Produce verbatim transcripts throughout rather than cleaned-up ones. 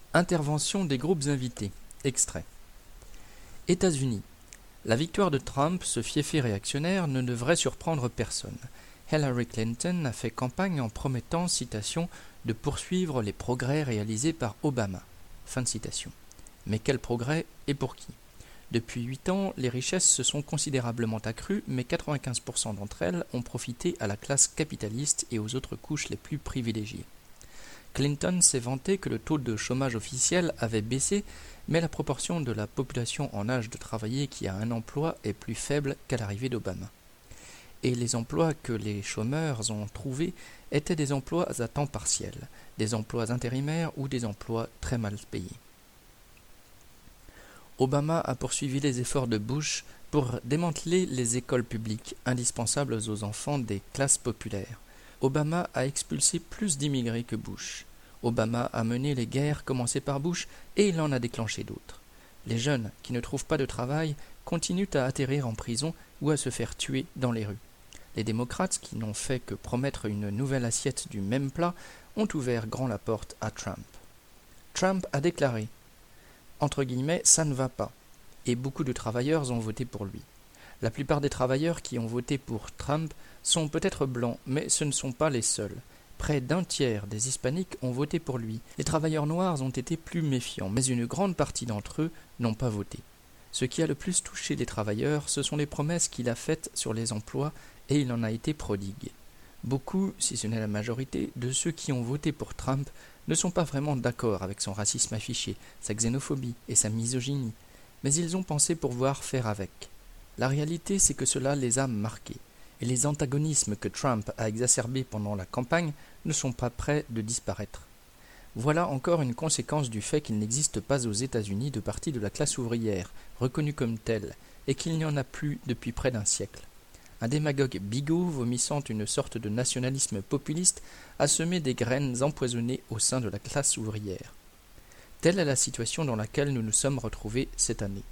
Intervention des groupes invités. Extrait. États-Unis. La victoire de Trump, ce fiefé réactionnaire, ne devrait surprendre personne. Hillary Clinton a fait campagne en promettant, citation, de poursuivre les progrès réalisés par Obama. Fin de citation. Mais quels progrès et pour qui ? Depuis huit ans, les richesses se sont considérablement accrues, mais quatre-vingt-quinze pour cent d'entre elles ont profité à la classe capitaliste et aux autres couches les plus privilégiées. Clinton s'est vanté que le taux de chômage officiel avait baissé, mais la proportion de la population en âge de travailler qui a un emploi est plus faible qu'à l'arrivée d'Obama. Et les emplois que les chômeurs ont trouvés étaient des emplois à temps partiel, des emplois intérimaires ou des emplois très mal payés. Obama a poursuivi les efforts de Bush pour démanteler les écoles publiques indispensables aux enfants des classes populaires. Obama a expulsé plus d'immigrés que Bush. Obama a mené les guerres commencées par Bush et il en a déclenché d'autres. Les jeunes qui ne trouvent pas de travail continuent à atterrir en prison ou à se faire tuer dans les rues. Les démocrates, qui n'ont fait que promettre une nouvelle assiette du même plat, ont ouvert grand la porte à Trump. Trump a déclaré « Entre guillemets, ça ne va pas », et beaucoup de travailleurs ont voté pour lui. La plupart des travailleurs qui ont voté pour Trump sont peut-être blancs, mais ce ne sont pas les seuls. Près d'un tiers des hispaniques ont voté pour lui. Les travailleurs noirs ont été plus méfiants, mais une grande partie d'entre eux n'ont pas voté. Ce qui a le plus touché les travailleurs, ce sont les promesses qu'il a faites sur les emplois, et il en a été prodigue. Beaucoup, si ce n'est la majorité, de ceux qui ont voté pour Trump ne sont pas vraiment d'accord avec son racisme affiché, sa xénophobie et sa misogynie, mais ils ont pensé pouvoir faire avec. La réalité, c'est que cela les a marqués, et les antagonismes que Trump a exacerbés pendant la campagne ne sont pas près de disparaître. Voilà encore une conséquence du fait qu'il n'existe pas aux États-Unis de parti de la classe ouvrière, reconnu comme tel, et qu'il n'y en a plus depuis près d'un siècle. Un démagogue bigot, vomissant une sorte de nationalisme populiste, a semé des graines empoisonnées au sein de la classe ouvrière. Telle est la situation dans laquelle nous nous sommes retrouvés cette année.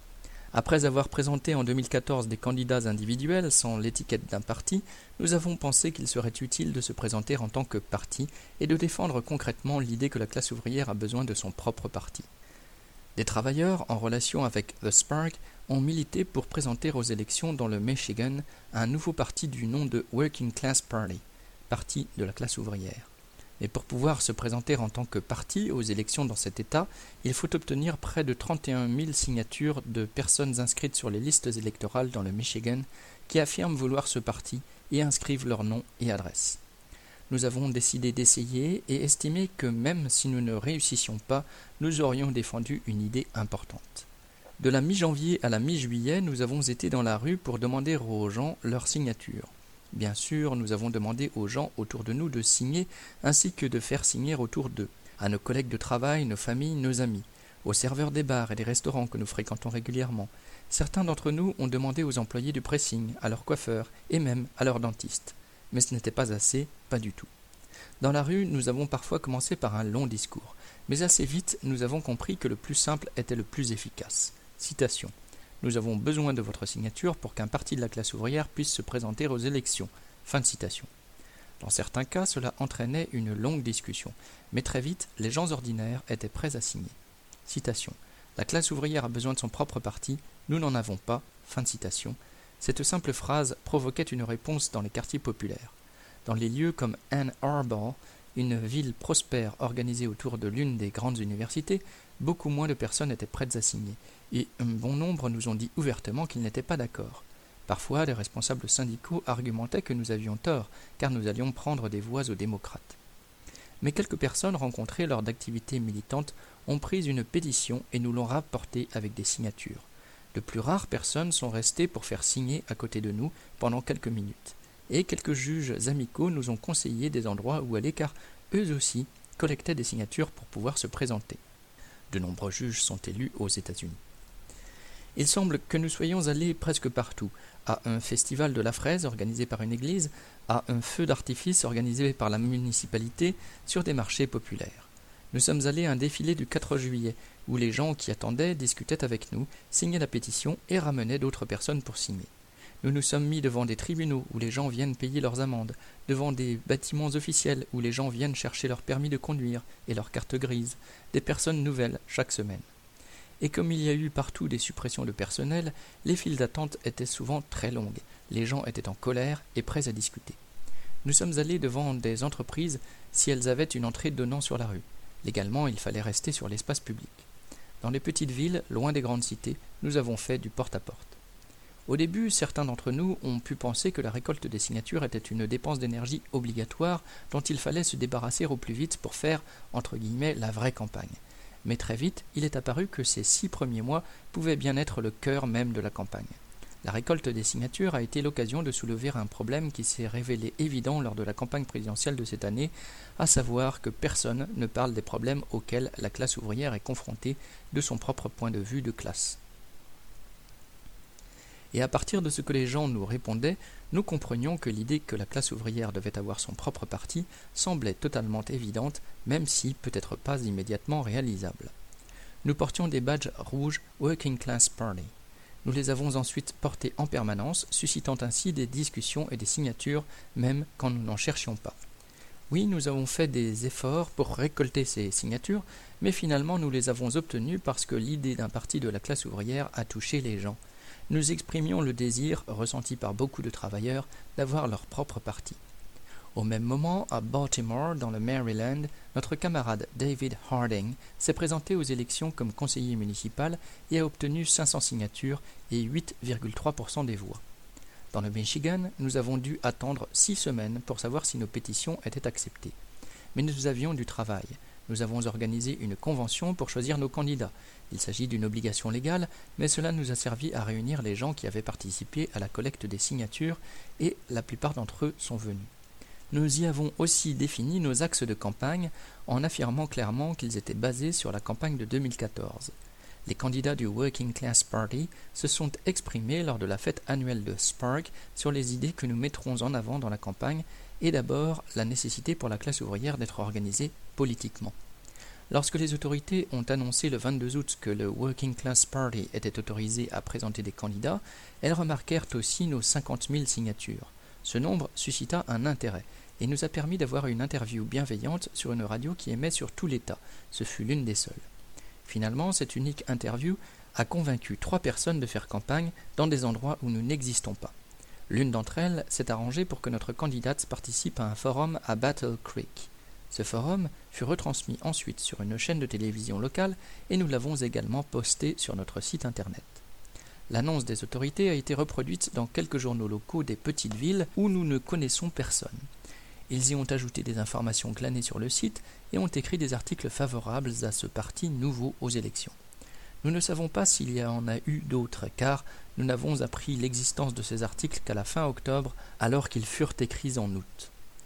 Après avoir présenté en deux mille quatorze des candidats individuels sans l'étiquette d'un parti, nous avons pensé qu'il serait utile de se présenter en tant que parti et de défendre concrètement l'idée que la classe ouvrière a besoin de son propre parti. Des travailleurs, en relation avec The Spark, ont milité pour présenter aux élections dans le Michigan un nouveau parti du nom de Working Class Party, parti de la classe ouvrière. Mais pour pouvoir se présenter en tant que parti aux élections dans cet État, il faut obtenir près de trente et un mille signatures de personnes inscrites sur les listes électorales dans le Michigan qui affirment vouloir ce parti et inscrivent leur nom et adresse. Nous avons décidé d'essayer et estimé que même si nous ne réussissions pas, nous aurions défendu une idée importante. De la mi-janvier à la mi-juillet, nous avons été dans la rue pour demander aux gens leur signature. Bien sûr, nous avons demandé aux gens autour de nous de signer, ainsi que de faire signer autour d'eux, à nos collègues de travail, nos familles, nos amis, aux serveurs des bars et des restaurants que nous fréquentons régulièrement. Certains d'entre nous ont demandé aux employés du pressing, à leurs coiffeurs et même à leurs dentistes. Mais ce n'était pas assez, pas du tout. Dans la rue, nous avons parfois commencé par un long discours, mais assez vite, nous avons compris que le plus simple était le plus efficace. Citation. Nous avons besoin de votre signature pour qu'un parti de la classe ouvrière puisse se présenter aux élections. Fin de citation. Dans certains cas, cela entraînait une longue discussion, mais très vite, les gens ordinaires étaient prêts à signer. Citation. La classe ouvrière a besoin de son propre parti, nous n'en avons pas. Fin de citation. Cette simple phrase provoquait une réponse dans les quartiers populaires. Dans les lieux comme Ann Arbor, une ville prospère organisée autour de l'une des grandes universités, beaucoup moins de personnes étaient prêtes à signer, et un bon nombre nous ont dit ouvertement qu'ils n'étaient pas d'accord. Parfois, les responsables syndicaux argumentaient que nous avions tort, car nous allions prendre des voix aux démocrates. Mais quelques personnes rencontrées lors d'activités militantes ont pris une pétition et nous l'ont rapportée avec des signatures. De plus rares personnes sont restées pour faire signer à côté de nous pendant quelques minutes. Et quelques juges amicaux nous ont conseillé des endroits où aller car eux aussi collectaient des signatures pour pouvoir se présenter. De nombreux juges sont élus aux États-Unis. Il semble que nous soyons allés presque partout, à un festival de la fraise organisé par une église, à un feu d'artifice organisé par la municipalité sur des marchés populaires. Nous sommes allés à un défilé du quatre juillet, où les gens qui attendaient discutaient avec nous, signaient la pétition et ramenaient d'autres personnes pour signer. Nous nous sommes mis devant des tribunaux où les gens viennent payer leurs amendes, devant des bâtiments officiels où les gens viennent chercher leur permis de conduire et leur carte grise, des personnes nouvelles chaque semaine. Et comme il y a eu partout des suppressions de personnel, les files d'attente étaient souvent très longues, les gens étaient en colère et prêts à discuter. Nous sommes allés devant des entreprises si elles avaient une entrée donnant sur la rue. Légalement, il fallait rester sur l'espace public. Dans les petites villes, loin des grandes cités, nous avons fait du porte-à-porte. Au début, certains d'entre nous ont pu penser que la récolte des signatures était une dépense d'énergie obligatoire dont il fallait se débarrasser au plus vite pour faire, entre guillemets, la vraie campagne. Mais très vite, il est apparu que ces six premiers mois pouvaient bien être le cœur même de la campagne. La récolte des signatures a été l'occasion de soulever un problème qui s'est révélé évident lors de la campagne présidentielle de cette année, à savoir que personne ne parle des problèmes auxquels la classe ouvrière est confrontée de son propre point de vue de classe. Et à partir de ce que les gens nous répondaient, nous comprenions que l'idée que la classe ouvrière devait avoir son propre parti semblait totalement évidente, même si peut-être pas immédiatement réalisable. Nous portions des badges rouges Working Class Party. Nous les avons ensuite portés en permanence, suscitant ainsi des discussions et des signatures, même quand nous n'en cherchions pas. Oui, nous avons fait des efforts pour récolter ces signatures, mais finalement nous les avons obtenues parce que l'idée d'un parti de la classe ouvrière a touché les gens. Nous exprimions le désir, ressenti par beaucoup de travailleurs, d'avoir leur propre parti. Au même moment, à Baltimore, dans le Maryland, notre camarade David Harding s'est présenté aux élections comme conseiller municipal et a obtenu cinq cents signatures et huit virgule trois pour cent des voix. Dans le Michigan, nous avons dû attendre six semaines pour savoir si nos pétitions étaient acceptées. Mais nous avions du travail. Nous avons organisé une convention pour choisir nos candidats. Il s'agit d'une obligation légale, mais cela nous a servi à réunir les gens qui avaient participé à la collecte des signatures et la plupart d'entre eux sont venus. Nous y avons aussi défini nos axes de campagne en affirmant clairement qu'ils étaient basés sur la campagne de deux mille quatorze. Les candidats du Working Class Party se sont exprimés lors de la fête annuelle de Spark sur les idées que nous mettrons en avant dans la campagne et d'abord la nécessité pour la classe ouvrière d'être organisée politiquement. Lorsque les autorités ont annoncé le vingt-deux août que le Working Class Party était autorisé à présenter des candidats, elles remarquèrent aussi nos cinquante mille signatures. Ce nombre suscita un intérêt et nous a permis d'avoir une interview bienveillante sur une radio qui émet sur tout l'État. Ce fut l'une des seules. Finalement, cette unique interview a convaincu trois personnes de faire campagne dans des endroits où nous n'existons pas. L'une d'entre elles s'est arrangée pour que notre candidate participe à un forum à Battle Creek. Ce forum fut retransmis ensuite sur une chaîne de télévision locale et nous l'avons également posté sur notre site internet. L'annonce des autorités a été reproduite dans quelques journaux locaux des petites villes où nous ne connaissons personne. Ils y ont ajouté des informations glanées sur le site et ont écrit des articles favorables à ce parti nouveau aux élections. Nous ne savons pas s'il y en a eu d'autres, car nous n'avons appris l'existence de ces articles qu'à la fin octobre, alors qu'ils furent écrits en août.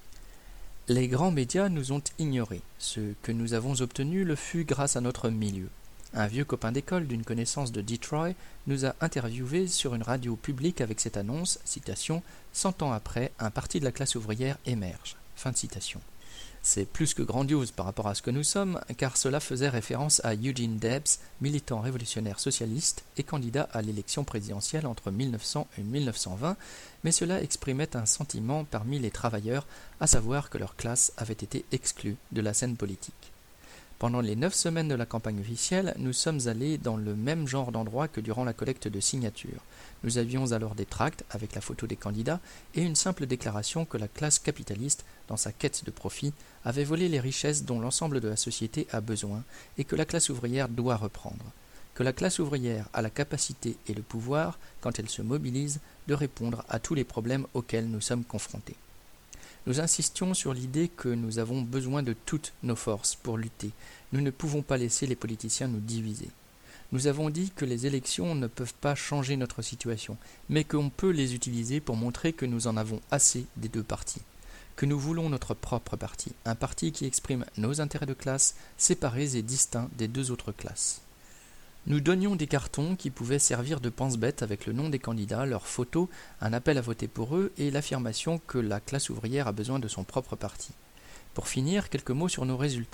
Les grands médias nous ont ignorés. Ce que nous avons obtenu le fut grâce à notre milieu. Un vieux copain d'école d'une connaissance de Detroit nous a interviewés sur une radio publique avec cette annonce, citation, « Cent ans après, un parti de la classe ouvrière émerge ». Fin de citation. C'est plus que grandiose par rapport à ce que nous sommes, car cela faisait référence à Eugene Debs, militant révolutionnaire socialiste et candidat à l'élection présidentielle entre mille neuf cents et mille neuf cent vingt, mais cela exprimait un sentiment parmi les travailleurs, à savoir que leur classe avait été exclue de la scène politique. Pendant les neuf semaines de la campagne officielle, nous sommes allés dans le même genre d'endroit que durant la collecte de signatures. Nous avions alors des tracts avec la photo des candidats et une simple déclaration que la classe capitaliste, dans sa quête de profit, avait volé les richesses dont l'ensemble de la société a besoin et que la classe ouvrière doit reprendre. Que la classe ouvrière a la capacité et le pouvoir, quand elle se mobilise, de répondre à tous les problèmes auxquels nous sommes confrontés. Nous insistions sur l'idée que nous avons besoin de toutes nos forces pour lutter. Nous ne pouvons pas laisser les politiciens nous diviser. Nous avons dit que les élections ne peuvent pas changer notre situation, mais qu'on peut les utiliser pour montrer que nous en avons assez des deux partis. Que nous voulons notre propre parti, un parti qui exprime nos intérêts de classe, séparés et distincts des deux autres classes. Nous donnions des cartons qui pouvaient servir de pense-bête avec le nom des candidats, leurs photos, un appel à voter pour eux et l'affirmation que la classe ouvrière a besoin de son propre parti. Pour finir, quelques mots sur nos résultats.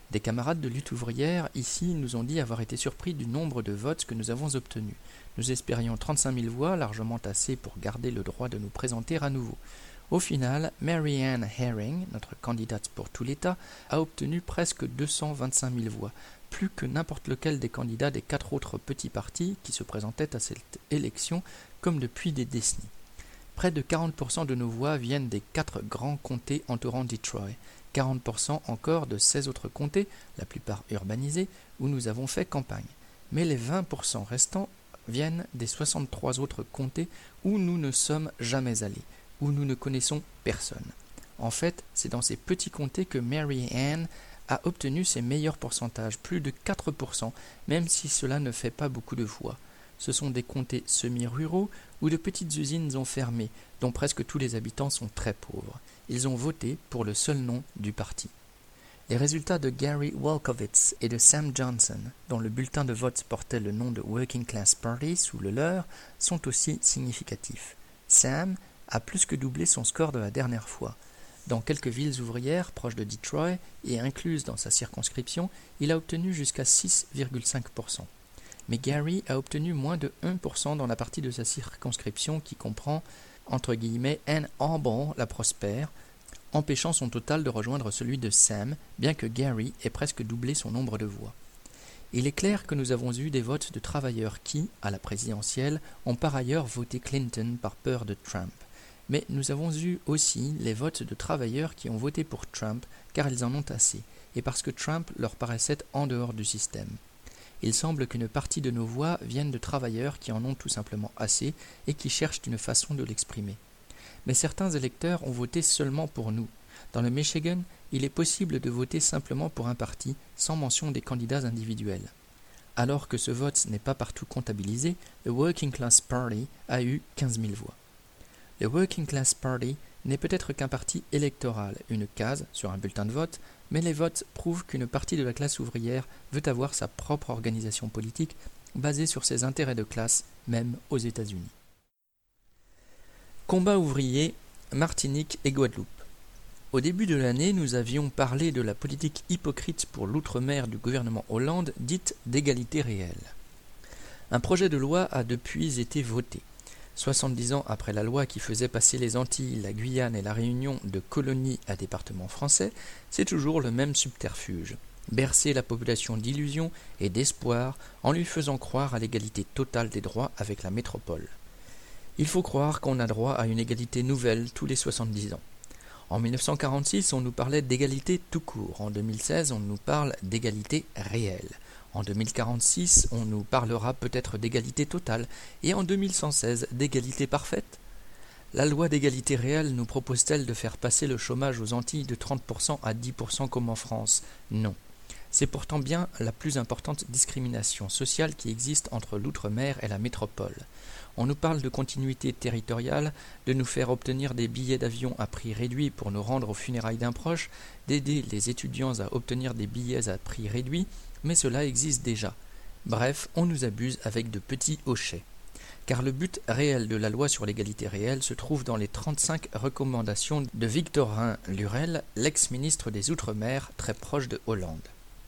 Des camarades de lutte ouvrière ici nous ont dit avoir été surpris du nombre de votes que nous avons obtenus. Nous espérions trente-cinq mille voix, largement assez pour garder le droit de nous présenter à nouveau. Au final, Mary Ann Herring, notre candidate pour tout l'État, a obtenu presque deux cent vingt-cinq mille voix, plus que n'importe lequel des candidats des quatre autres petits partis qui se présentaient à cette élection comme depuis des décennies. Près de quarante pour cent de nos voix viennent des quatre grands comtés entourant Detroit, quarante pour cent encore de seize autres comtés, la plupart urbanisés, où nous avons fait campagne. Mais les vingt pour cent restants viennent des soixante-trois autres comtés où nous ne sommes jamais allés, où nous ne connaissons personne. En fait, c'est dans ces petits comtés que Mary Ann a obtenu ses meilleurs pourcentages, plus de quatre pour cent, même si cela ne fait pas beaucoup de voix. Ce sont des comtés semi-ruraux où de petites usines ont fermé, dont presque tous les habitants sont très pauvres. Ils ont voté pour le seul nom du parti. Les résultats de Gary Wolkowitz et de Sam Johnson, dont le bulletin de vote portait le nom de Working Class Party sous le leur, sont aussi significatifs. Sam a plus que doublé son score de la dernière fois. Dans quelques villes ouvrières proches de Detroit et incluses dans sa circonscription, il a obtenu jusqu'à six virgule cinq pour cent. Mais Gary a obtenu moins de un pour cent dans la partie de sa circonscription qui comprend, entre guillemets, Ann Arbor, la prospère, empêchant son total de rejoindre celui de Sam, bien que Gary ait presque doublé son nombre de voix. Il est clair que nous avons eu des votes de travailleurs qui, à la présidentielle, ont par ailleurs voté Clinton par peur de Trump. Mais nous avons eu aussi les votes de travailleurs qui ont voté pour Trump car ils en ont assez, et parce que Trump leur paraissait en dehors du système. Il semble qu'une partie de nos voix viennent de travailleurs qui en ont tout simplement assez et qui cherchent une façon de l'exprimer. Mais certains électeurs ont voté seulement pour nous. Dans le Michigan, il est possible de voter simplement pour un parti, sans mention des candidats individuels. Alors que ce vote n'est pas partout comptabilisé, le Working Class Party a eu quinze mille voix. Le Working Class Party n'est peut-être qu'un parti électoral, une case sur un bulletin de vote, mais les votes prouvent qu'une partie de la classe ouvrière veut avoir sa propre organisation politique basée sur ses intérêts de classe, même aux États-Unis. Combat ouvrier, Martinique et Guadeloupe. Au début de l'année, nous avions parlé de la politique hypocrite pour l'outre-mer du gouvernement Hollande, dite d'égalité réelle. Un projet de loi a depuis été voté. soixante-dix ans après la loi qui faisait passer les Antilles, la Guyane et la Réunion de colonies à départements français, c'est toujours le même subterfuge. Bercer la population d'illusions et d'espoir en lui faisant croire à l'égalité totale des droits avec la métropole. Il faut croire qu'on a droit à une égalité nouvelle tous les soixante-dix ans. En mille neuf cent quarante-six, on nous parlait d'égalité tout court. En deux mille seize, on nous parle d'égalité réelle. En deux mille quarante-six, on nous parlera peut-être d'égalité totale, et en deux mille cent seize, d'égalité parfaite. La loi d'égalité réelle nous propose-t-elle de faire passer le chômage aux Antilles de trente pour cent à dix pour cent comme en France? Non. C'est pourtant bien la plus importante discrimination sociale qui existe entre l'outre-mer et la métropole. On nous parle de continuité territoriale, de nous faire obtenir des billets d'avion à prix réduit pour nous rendre aux funérailles d'un proche, d'aider les étudiants à obtenir des billets à prix réduit, mais cela existe déjà. Bref, on nous abuse avec de petits hochets. Car le but réel de la loi sur l'égalité réelle se trouve dans les trente-cinq recommandations de Victorin Lurel, l'ex-ministre des Outre-mer, très proche de Hollande.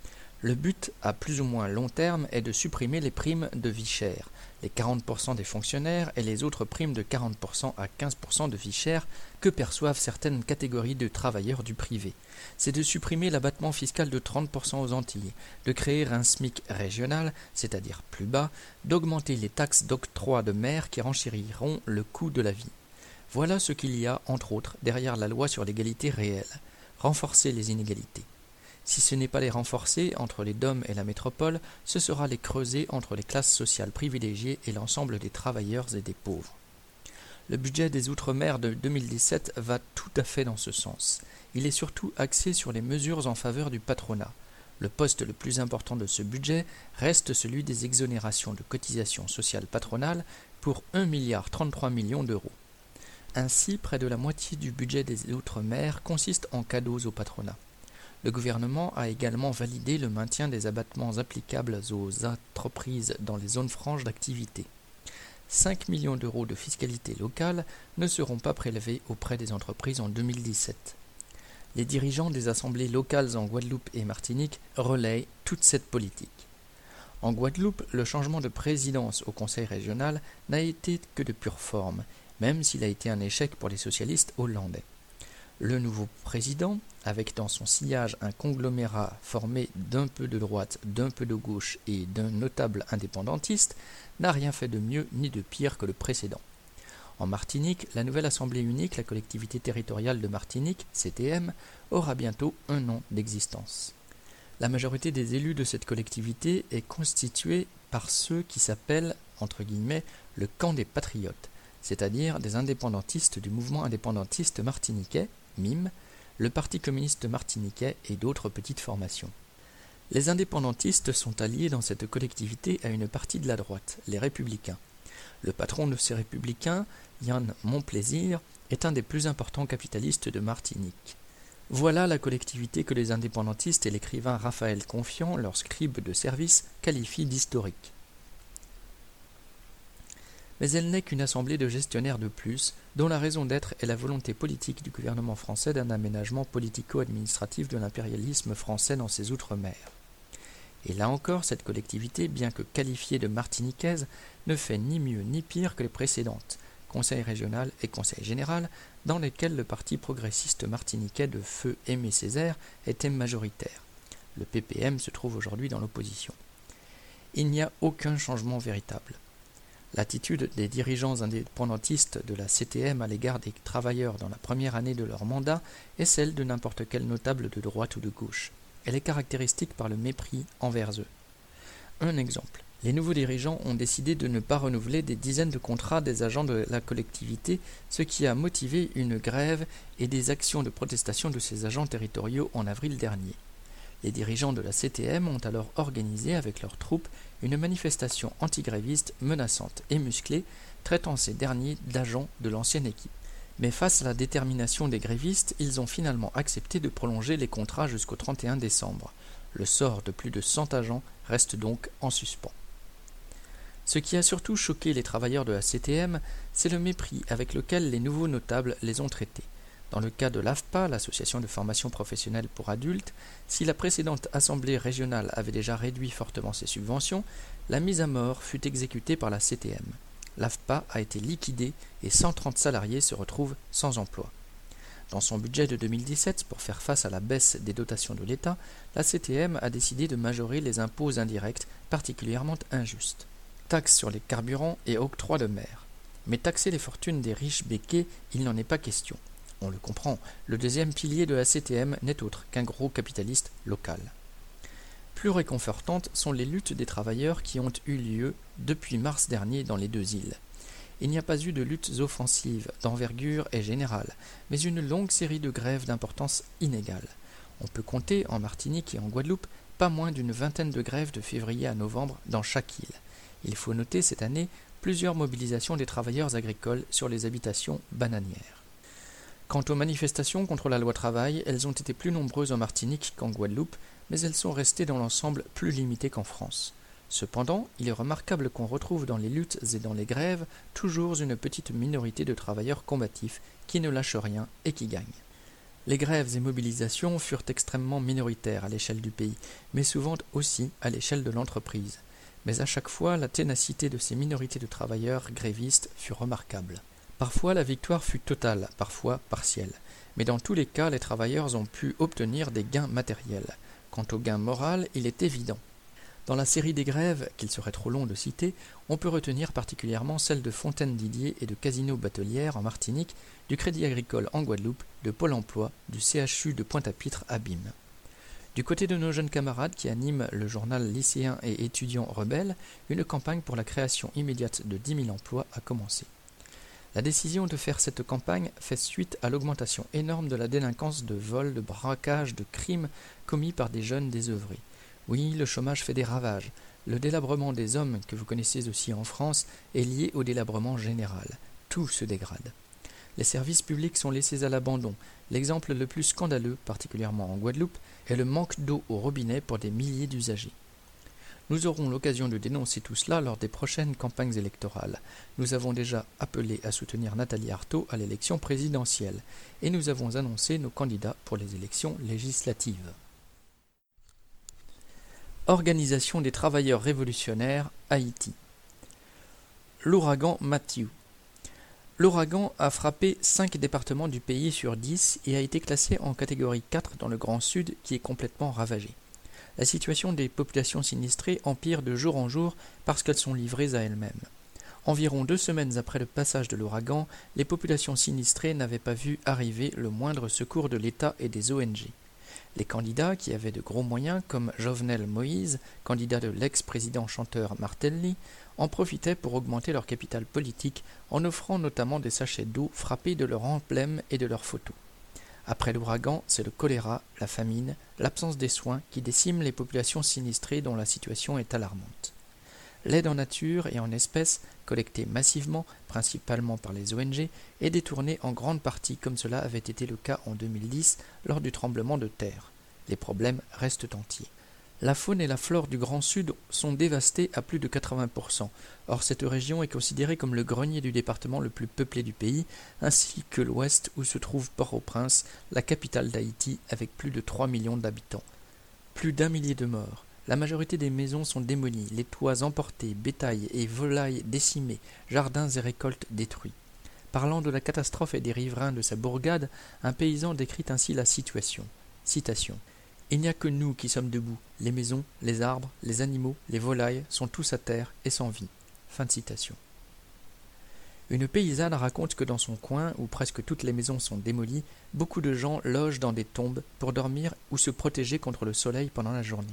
Le but, à plus ou moins long terme, est de supprimer les primes de vie chère, les quarante pour cent des fonctionnaires et les autres primes de quarante pour cent à quinze pour cent de vie chère que perçoivent certaines catégories de travailleurs du privé. C'est de supprimer l'abattement fiscal de trente pour cent aux Antilles, de créer un SMIC régional, c'est-à-dire plus bas, d'augmenter les taxes d'octroi de mer qui renchériront le coût de la vie. Voilà ce qu'il y a, entre autres, derrière la loi sur l'égalité réelle. Renforcer les inégalités. Si ce n'est pas les renforcer entre les D O M et la métropole, ce sera les creuser entre les classes sociales privilégiées et l'ensemble des travailleurs et des pauvres. Le budget des Outre-mer de deux mille dix-sept va tout à fait dans ce sens. Il est surtout axé sur les mesures en faveur du patronat. Le poste le plus important de ce budget reste celui des exonérations de cotisations sociales patronales pour un virgule trente-trois milliard d'euros. Ainsi, près de la moitié du budget des Outre-mer consiste en cadeaux au patronat. Le gouvernement a également validé le maintien des abattements applicables aux entreprises dans les zones franches d'activité. cinq millions d'euros de fiscalité locale ne seront pas prélevés auprès des entreprises en deux mille dix-sept. Les dirigeants des assemblées locales en Guadeloupe et Martinique relaient toute cette politique. En Guadeloupe, le changement de présidence au conseil régional n'a été que de pure forme, même s'il a été un échec pour les socialistes hollandais. Le nouveau président, avec dans son sillage un conglomérat formé d'un peu de droite, d'un peu de gauche et d'un notable indépendantiste, n'a rien fait de mieux ni de pire que le précédent. En Martinique, la nouvelle Assemblée unique, la collectivité territoriale de Martinique, C T M, aura bientôt un an d'existence. La majorité des élus de cette collectivité est constituée par ceux qui s'appellent, entre guillemets, le camp des patriotes, c'est-à-dire des indépendantistes du mouvement indépendantiste martiniquais, M I M, le Parti communiste martiniquais et d'autres petites formations. Les indépendantistes sont alliés dans cette collectivité à une partie de la droite, les Républicains. Le patron de ces Républicains, Yann Monplaisir, est un des plus importants capitalistes de Martinique. Voilà la collectivité que les indépendantistes et l'écrivain Raphaël Confiant, leur scribe de service, qualifient d'historique. Mais elle n'est qu'une assemblée de gestionnaires de plus, dont la raison d'être est la volonté politique du gouvernement français d'un aménagement politico-administratif de l'impérialisme français dans ses outre-mer. Et là encore, cette collectivité, bien que qualifiée de martiniquaise, ne fait ni mieux ni pire que les précédentes, conseil régional et conseil général, dans lesquels le parti progressiste martiniquais de feu Aimé Césaire était majoritaire. Le P P M se trouve aujourd'hui dans l'opposition. Il n'y a aucun changement véritable. L'attitude des dirigeants indépendantistes de la C T M à l'égard des travailleurs dans la première année de leur mandat est celle de n'importe quel notable de droite ou de gauche. Elle est caractéristique par le mépris envers eux. Un exemple. Les nouveaux dirigeants ont décidé de ne pas renouveler des dizaines de contrats des agents de la collectivité, ce qui a motivé une grève et des actions de protestation de ces agents territoriaux en avril dernier. Les dirigeants de la C T M ont alors organisé avec leurs troupes une manifestation antigréviste menaçante et musclée, traitant ces derniers d'agents de l'ancienne équipe. Mais face à la détermination des grévistes, ils ont finalement accepté de prolonger les contrats jusqu'au trente et un décembre. Le sort de plus de cent agents reste donc en suspens. Ce qui a surtout choqué les travailleurs de la C T M, c'est le mépris avec lequel les nouveaux notables les ont traités. Dans le cas de l'A F P A, l'Association de formation professionnelle pour adultes, si la précédente Assemblée régionale avait déjà réduit fortement ses subventions, la mise à mort fut exécutée par la C T M. L'A F P A a été liquidée et cent trente salariés se retrouvent sans emploi. Dans son budget de deux mille dix-sept, pour faire face à la baisse des dotations de l'État, la C T M a décidé de majorer les impôts indirects particulièrement injustes. Taxes sur les carburants et octroi de mer. Mais taxer les fortunes des riches béquets, il n'en est pas question. On le comprend, le deuxième pilier de la C T M n'est autre qu'un gros capitaliste local. Plus réconfortantes sont les luttes des travailleurs qui ont eu lieu depuis mars dernier dans les deux îles. Il n'y a pas eu de luttes offensives, d'envergure et générale, mais une longue série de grèves d'importance inégale. On peut compter, en Martinique et en Guadeloupe, pas moins d'une vingtaine de grèves de février à novembre dans chaque île. Il faut noter cette année plusieurs mobilisations des travailleurs agricoles sur les habitations bananières. Quant aux manifestations contre la loi travail, elles ont été plus nombreuses en Martinique qu'en Guadeloupe, mais elles sont restées dans l'ensemble plus limitées qu'en France. Cependant, il est remarquable qu'on retrouve dans les luttes et dans les grèves toujours une petite minorité de travailleurs combatifs qui ne lâchent rien et qui gagnent. Les grèves et mobilisations furent extrêmement minoritaires à l'échelle du pays, mais souvent aussi à l'échelle de l'entreprise. Mais à chaque fois, la ténacité de ces minorités de travailleurs grévistes fut remarquable. Parfois la victoire fut totale, parfois partielle, mais dans tous les cas les travailleurs ont pu obtenir des gains matériels. Quant au gain moral, il est évident. Dans la série des grèves, qu'il serait trop long de citer, on peut retenir particulièrement celles de Fontaine-Didier et de Casino Batelière en Martinique, du Crédit Agricole en Guadeloupe, de Pôle emploi, du C H U de Pointe-à-Pitre à B I M. Du côté de nos jeunes camarades qui animent le journal lycéen et étudiant Rebelle, une campagne pour la création immédiate de dix mille emplois a commencé. La décision de faire cette campagne fait suite à l'augmentation énorme de la délinquance de vols, de braquages, de crimes commis par des jeunes désœuvrés. Oui, le chômage fait des ravages. Le délabrement des hommes, que vous connaissez aussi en France, est lié au délabrement général. Tout se dégrade. Les services publics sont laissés à l'abandon. L'exemple le plus scandaleux, particulièrement en Guadeloupe, est le manque d'eau au robinet pour des milliers d'usagers. Nous aurons l'occasion de dénoncer tout cela lors des prochaines campagnes électorales. Nous avons déjà appelé à soutenir Nathalie Arthaud à l'élection présidentielle et nous avons annoncé nos candidats pour les élections législatives. Organisation des travailleurs révolutionnaires, Haïti. L'ouragan Matthew. L'ouragan a frappé cinq départements du pays sur dix et a été classé en catégorie quatre dans le Grand Sud qui est complètement ravagé. La situation des populations sinistrées empire de jour en jour parce qu'elles sont livrées à elles-mêmes. Environ deux semaines après le passage de l'ouragan, les populations sinistrées n'avaient pas vu arriver le moindre secours de l'État et des O N G. Les candidats, qui avaient de gros moyens, comme Jovenel Moïse, candidat de l'ex-président chanteur Martelly, en profitaient pour augmenter leur capital politique en offrant notamment des sachets d'eau frappés de leur emblème et de leurs photos. Après l'ouragan, c'est le choléra, la famine, l'absence des soins qui déciment les populations sinistrées dont la situation est alarmante. L'aide en nature et en espèces, collectée massivement, principalement par les O N G, est détournée en grande partie comme cela avait été le cas en deux mille dix lors du tremblement de terre. Les problèmes restent entiers. La faune et la flore du Grand Sud sont dévastées à plus de quatre-vingts pour cent. Or, cette région est considérée comme le grenier du département le plus peuplé du pays, ainsi que l'ouest où se trouve Port-au-Prince, la capitale d'Haïti, avec plus de trois millions d'habitants. Plus d'un millier de morts. La majorité des maisons sont démolies, les toits emportés, bétail et volailles décimés, jardins et récoltes détruits. Parlant de la catastrophe et des riverains de sa bourgade, un paysan décrit ainsi la situation. Citation. « Il n'y a que nous qui sommes debout. Les maisons, les arbres, les animaux, les volailles sont tous à terre et sans vie. » Fin de citation. Une paysanne raconte que dans son coin, où presque toutes les maisons sont démolies, beaucoup de gens logent dans des tombes pour dormir ou se protéger contre le soleil pendant la journée.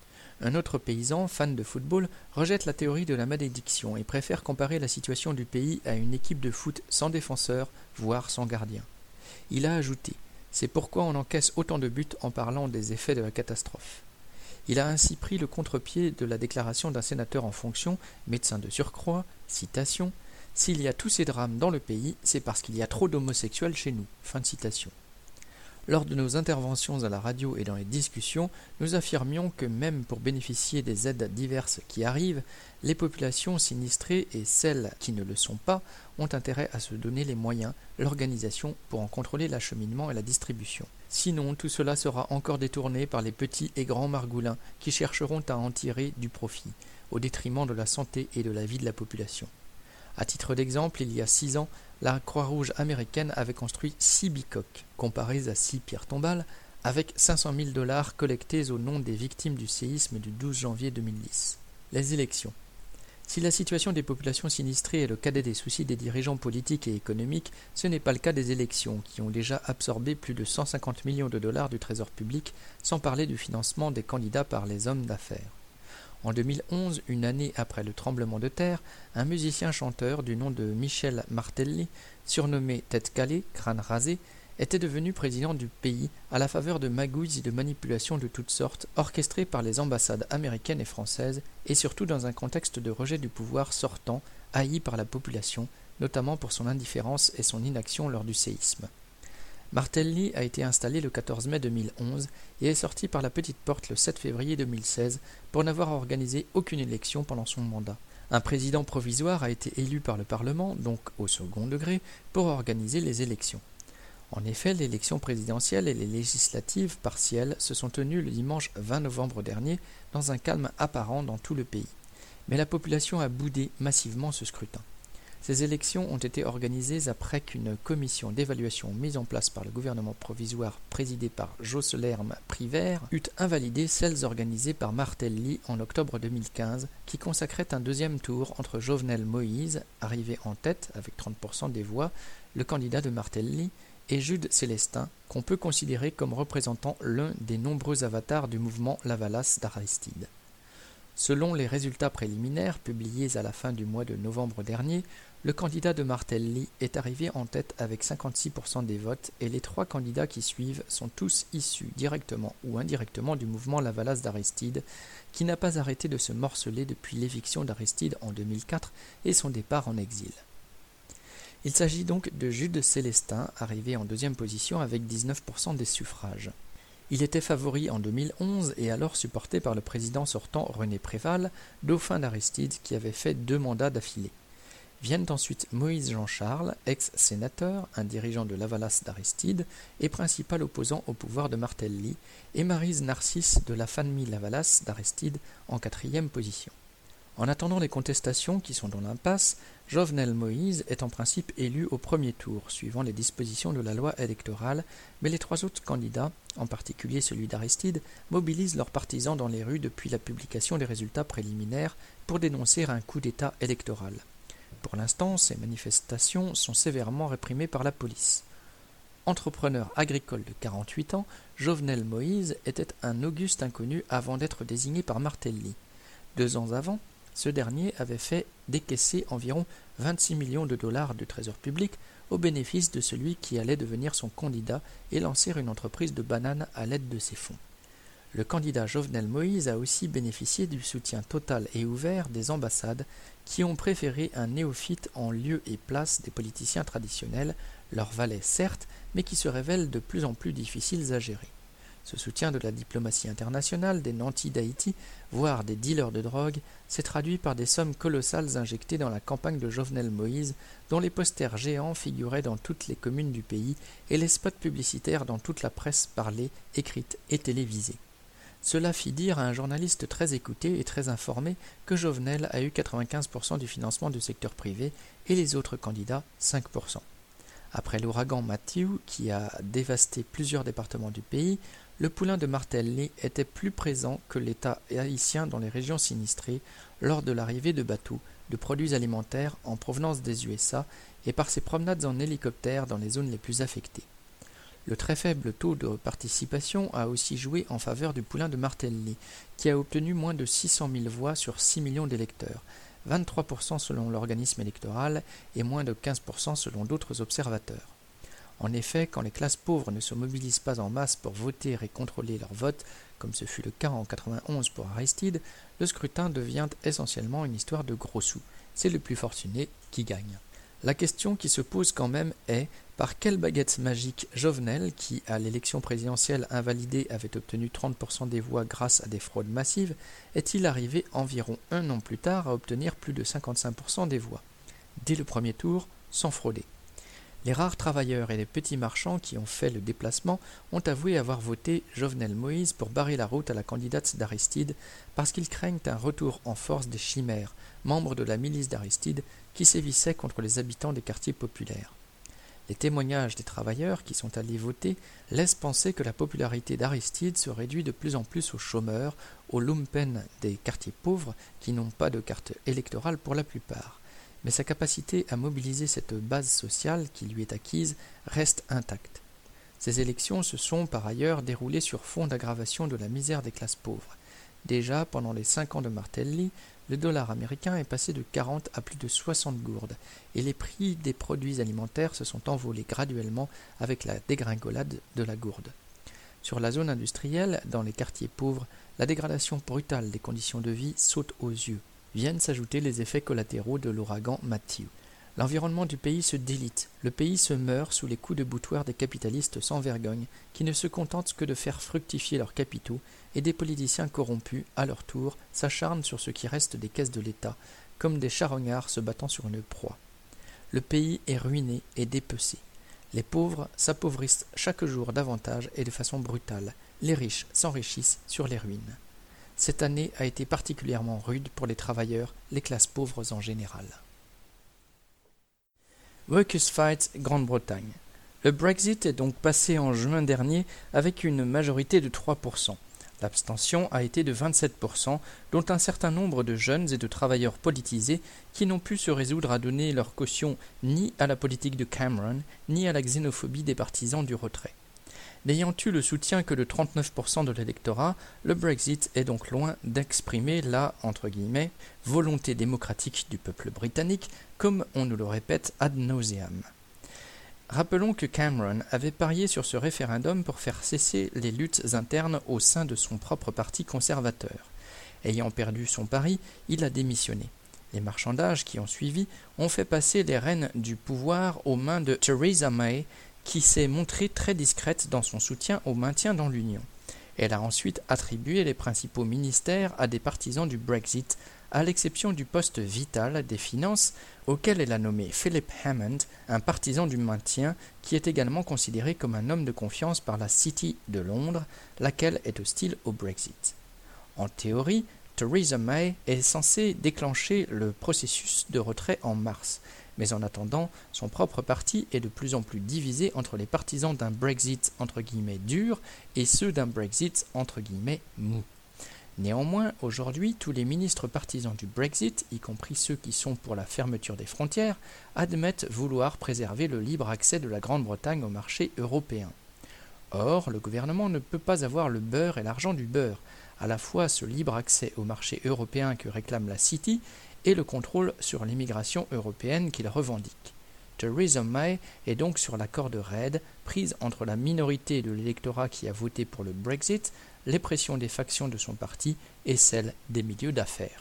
Un autre paysan, fan de football, rejette la théorie de la malédiction et préfère comparer la situation du pays à une équipe de foot sans défenseur, voire sans gardien. Il a ajouté « C'est pourquoi on encaisse autant de buts en parlant des effets de la catastrophe. » Il a ainsi pris le contre-pied de la déclaration d'un sénateur en fonction, médecin de surcroît, citation « S'il y a tous ces drames dans le pays, c'est parce qu'il y a trop d'homosexuels chez nous. » Fin de citation. Lors de nos interventions à la radio et dans les discussions, nous affirmions que même pour bénéficier des aides diverses qui arrivent, les populations sinistrées et celles qui ne le sont pas ont intérêt à se donner les moyens, l'organisation pour en contrôler l'acheminement et la distribution. Sinon, tout cela sera encore détourné par les petits et grands margoulins qui chercheront à en tirer du profit, au détriment de la santé et de la vie de la population. À titre d'exemple, il y a six ans, la Croix-Rouge américaine avait construit six bicoques, comparées à six pierres tombales, avec cinq cent mille dollars collectés au nom des victimes du séisme du douze janvier deux mille dix. Les élections. Si la situation des populations sinistrées est le cadet des soucis des dirigeants politiques et économiques, ce n'est pas le cas des élections, qui ont déjà absorbé plus de cent cinquante millions de dollars du trésor public, sans parler du financement des candidats par les hommes d'affaires. En deux mille onze, une année après le tremblement de terre, un musicien-chanteur du nom de Michel Martelly, surnommé Tête Calée, crâne rasé, était devenu président du pays à la faveur de magouilles et de manipulations de toutes sortes orchestrées par les ambassades américaines et françaises et surtout dans un contexte de rejet du pouvoir sortant, haï par la population, notamment pour son indifférence et son inaction lors du séisme. Martelly a été installé le quatorze mai deux mille onze et est sorti par la petite porte le sept février deux mille seize pour n'avoir organisé aucune élection pendant son mandat. Un président provisoire a été élu par le Parlement, donc au second degré, pour organiser les élections. En effet, l'élection présidentielle et les législatives partielles se sont tenues le dimanche vingt novembre dernier dans un calme apparent dans tout le pays. Mais la population a boudé massivement ce scrutin. Ces élections ont été organisées après qu'une commission d'évaluation mise en place par le gouvernement provisoire présidé par Joslerme Privert eut invalidé celles organisées par Martelly en octobre deux mille quinze qui consacraient un deuxième tour entre Jovenel Moïse, arrivé en tête avec trente pour cent des voix, le candidat de Martelly, et Jude Célestin, qu'on peut considérer comme représentant l'un des nombreux avatars du mouvement Lavalas d'Aristide. Selon les résultats préliminaires publiés à la fin du mois de novembre dernier, le candidat de Martelly est arrivé en tête avec cinquante-six pour cent des votes et les trois candidats qui suivent sont tous issus directement ou indirectement du mouvement Lavalas d'Aristide, qui n'a pas arrêté de se morceler depuis l'éviction d'Aristide en deux mille quatre et son départ en exil. Il s'agit donc de Jude Célestin, arrivé en deuxième position avec dix-neuf pour cent des suffrages. Il était favori en deux mille onze et alors supporté par le président sortant René Préval, dauphin d'Aristide qui avait fait deux mandats d'affilée. Viennent ensuite Moïse Jean-Charles, ex-sénateur, un dirigeant de Lavalas d'Aristide et principal opposant au pouvoir de Martelly, et Maryse Narcisse de la famille Lavalas d'Aristide en quatrième position. En attendant les contestations qui sont dans l'impasse, Jovenel Moïse est en principe élu au premier tour, suivant les dispositions de la loi électorale, mais les trois autres candidats, en particulier celui d'Aristide, mobilisent leurs partisans dans les rues depuis la publication des résultats préliminaires pour dénoncer un coup d'État électoral. Pour l'instant, ces manifestations sont sévèrement réprimées par la police. Entrepreneur agricole de quarante-huit ans, Jovenel Moïse était un auguste inconnu avant d'être désigné par Martelly. Deux ans avant, ce dernier avait fait décaisser environ vingt-six millions de dollars de trésor public au bénéfice de celui qui allait devenir son candidat et lancer une entreprise de bananes à l'aide de ses fonds. Le candidat Jovenel Moïse a aussi bénéficié du soutien total et ouvert des ambassades qui ont préféré un néophyte en lieu et place des politiciens traditionnels, leurs valets certes, mais qui se révèlent de plus en plus difficiles à gérer. Ce soutien de la diplomatie internationale, des nantis d'Haïti, voire des dealers de drogue, s'est traduit par des sommes colossales injectées dans la campagne de Jovenel Moïse, dont les posters géants figuraient dans toutes les communes du pays et les spots publicitaires dans toute la presse parlée, écrite et télévisée. Cela fit dire à un journaliste très écouté et très informé que Jovenel a eu quatre-vingt-quinze pour cent du financement du secteur privé et les autres candidats cinq pour cent. Après l'ouragan Matthew, qui a dévasté plusieurs départements du pays, le poulain de Martelly était plus présent que l'État haïtien dans les régions sinistrées lors de l'arrivée de bateaux, de produits alimentaires en provenance des U S A et par ses promenades en hélicoptère dans les zones les plus affectées. Le très faible taux de participation a aussi joué en faveur du poulain de Martelly, qui a obtenu moins de six cent mille voix sur six millions d'électeurs, vingt-trois pour cent selon l'organisme électoral et moins de quinze pour cent selon d'autres observateurs. En effet, quand les classes pauvres ne se mobilisent pas en masse pour voter et contrôler leur vote, comme ce fut le cas en quatre-vingt-onze pour Aristide, le scrutin devient essentiellement une histoire de gros sous. C'est le plus fortuné qui gagne. La question qui se pose quand même est par quelle baguette magique Jovenel, qui à l'élection présidentielle invalidée avait obtenu trente pour cent des voix grâce à des fraudes massives, est-il arrivé environ un an plus tard à obtenir plus de cinquante-cinq pour cent des voix, dès le premier tour, sans frauder. Les rares travailleurs et les petits marchands qui ont fait le déplacement ont avoué avoir voté Jovenel Moïse pour barrer la route à la candidate d'Aristide parce qu'ils craignent un retour en force des chimères, membres de la milice d'Aristide qui sévissaient contre les habitants des quartiers populaires. Les témoignages des travailleurs qui sont allés voter laissent penser que la popularité d'Aristide se réduit de plus en plus aux chômeurs, aux lumpen des quartiers pauvres qui n'ont pas de carte électorale pour la plupart. Mais sa capacité à mobiliser cette base sociale qui lui est acquise reste intacte. Ces élections se sont par ailleurs déroulées sur fond d'aggravation de la misère des classes pauvres. Déjà, pendant les cinq ans de Martelly, le dollar américain est passé de quarante à plus de soixante gourdes, et les prix des produits alimentaires se sont envolés graduellement avec la dégringolade de la gourde. Sur la zone industrielle, dans les quartiers pauvres, la dégradation brutale des conditions de vie saute aux yeux. Viennent s'ajouter les effets collatéraux de l'ouragan Matthew. L'environnement du pays se délite, le pays se meurt sous les coups de boutoir des capitalistes sans vergogne qui ne se contentent que de faire fructifier leurs capitaux et des politiciens corrompus, à leur tour, s'acharnent sur ce qui reste des caisses de l'État, comme des charognards se battant sur une proie. Le pays est ruiné et dépecé. Les pauvres s'appauvrissent chaque jour davantage et de façon brutale. Les riches s'enrichissent sur les ruines. Cette année a été particulièrement rude pour les travailleurs, les classes pauvres en général. Workers' Fight, Grande-Bretagne. Le Brexit est donc passé en juin dernier avec une majorité de trois pour cent. L'abstention a été de vingt-sept pour cent, dont un certain nombre de jeunes et de travailleurs politisés qui n'ont pu se résoudre à donner leur caution ni à la politique de Cameron, ni à la xénophobie des partisans du retrait. N'ayant eu le soutien que de trente-neuf pour cent de l'électorat, le Brexit est donc loin d'exprimer la entre guillemets, volonté démocratique du peuple britannique, comme on nous le répète ad nauseam. Rappelons que Cameron avait parié sur ce référendum pour faire cesser les luttes internes au sein de son propre parti conservateur. Ayant perdu son pari, il a démissionné. Les marchandages qui ont suivi ont fait passer les rênes du pouvoir aux mains de Theresa May, qui s'est montrée très discrète dans son soutien au maintien dans l'Union. Elle a ensuite attribué les principaux ministères à des partisans du Brexit, à l'exception du poste vital des finances, auquel elle a nommé Philip Hammond, un partisan du maintien, qui est également considéré comme un homme de confiance par la City de Londres, laquelle est hostile au Brexit. En théorie, Theresa May est censée déclencher le processus de retrait en mars, mais en attendant, son propre parti est de plus en plus divisé entre les partisans d'un Brexit entre guillemets dur et ceux d'un Brexit entre guillemets mou. Néanmoins, aujourd'hui, tous les ministres partisans du Brexit, y compris ceux qui sont pour la fermeture des frontières, admettent vouloir préserver le libre accès de la Grande-Bretagne au marché européen. Or, le gouvernement ne peut pas avoir le beurre et l'argent du beurre, à la fois ce libre accès au marché européen que réclame la City et le contrôle sur l'immigration européenne qu'il revendique. Theresa May est donc sur la corde raide, prise entre la minorité de l'électorat qui a voté pour le Brexit, les pressions des factions de son parti et celles des milieux d'affaires.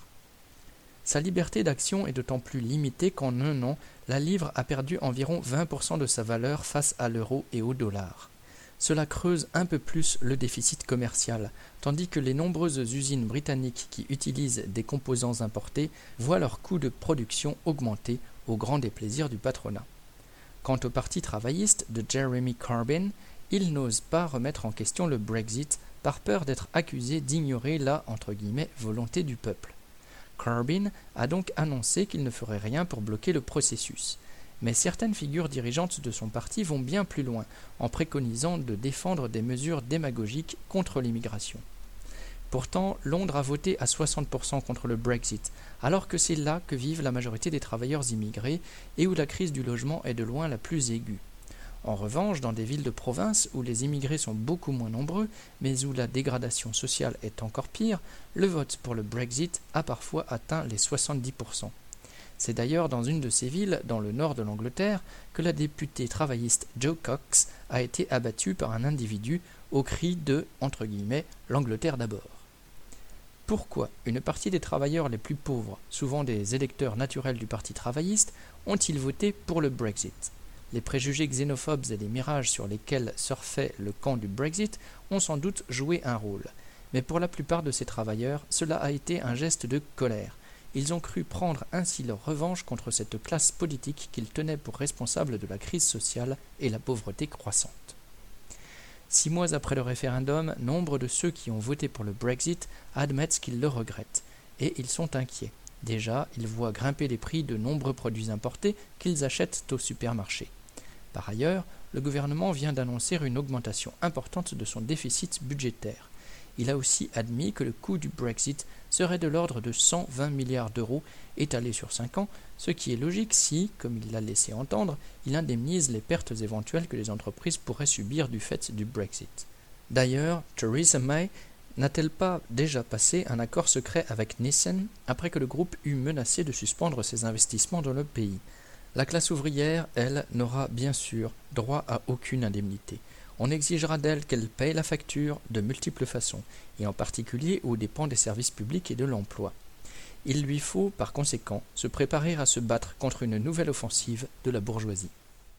Sa liberté d'action est d'autant plus limitée qu'en un an, la livre a perdu environ vingt pour cent de sa valeur face à l'euro et au dollar. Cela creuse un peu plus le déficit commercial, tandis que les nombreuses usines britanniques qui utilisent des composants importés voient leurs coûts de production augmenter au grand déplaisir du patronat. Quant au parti travailliste de Jeremy Corbyn, il n'ose pas remettre en question le Brexit par peur d'être accusé d'ignorer la entre guillemets, volonté du peuple. Corbyn a donc annoncé qu'il ne ferait rien pour bloquer le processus. Mais certaines figures dirigeantes de son parti vont bien plus loin, en préconisant de défendre des mesures démagogiques contre l'immigration. Pourtant, Londres a voté à soixante pour cent contre le Brexit, alors que c'est là que vivent la majorité des travailleurs immigrés et où la crise du logement est de loin la plus aiguë. En revanche, dans des villes de province où les immigrés sont beaucoup moins nombreux, mais où la dégradation sociale est encore pire, le vote pour le Brexit a parfois atteint les soixante-dix pour cent. C'est d'ailleurs dans une de ces villes, dans le nord de l'Angleterre, que la députée travailliste Jo Cox a été abattue par un individu au cri de entre guillemets, « l'Angleterre d'abord ». Pourquoi une partie des travailleurs les plus pauvres, souvent des électeurs naturels du Parti travailliste, ont-ils voté pour le Brexit ? Les préjugés xénophobes et les mirages sur lesquels surfait le camp du Brexit ont sans doute joué un rôle. Mais pour la plupart de ces travailleurs, cela a été un geste de colère. Ils ont cru prendre ainsi leur revanche contre cette classe politique qu'ils tenaient pour responsable de la crise sociale et la pauvreté croissante. Six mois après le référendum, nombre de ceux qui ont voté pour le Brexit admettent qu'ils le regrettent, et ils sont inquiets. Déjà, ils voient grimper les prix de nombreux produits importés qu'ils achètent au supermarché. Par ailleurs, le gouvernement vient d'annoncer une augmentation importante de son déficit budgétaire. Il a aussi admis que le coût du Brexit serait de l'ordre de cent vingt milliards d'euros étalés sur cinq ans, ce qui est logique si, comme il l'a laissé entendre, il indemnise les pertes éventuelles que les entreprises pourraient subir du fait du Brexit. D'ailleurs, Theresa May n'a-t-elle pas déjà passé un accord secret avec Nissan après que le groupe eut menacé de suspendre ses investissements dans le pays ? La classe ouvrière, elle, n'aura bien sûr droit à aucune indemnité. On exigera d'elle qu'elle paye la facture de multiples façons, et en particulier aux dépens des services publics et de l'emploi. Il lui faut, par conséquent, se préparer à se battre contre une nouvelle offensive de la bourgeoisie.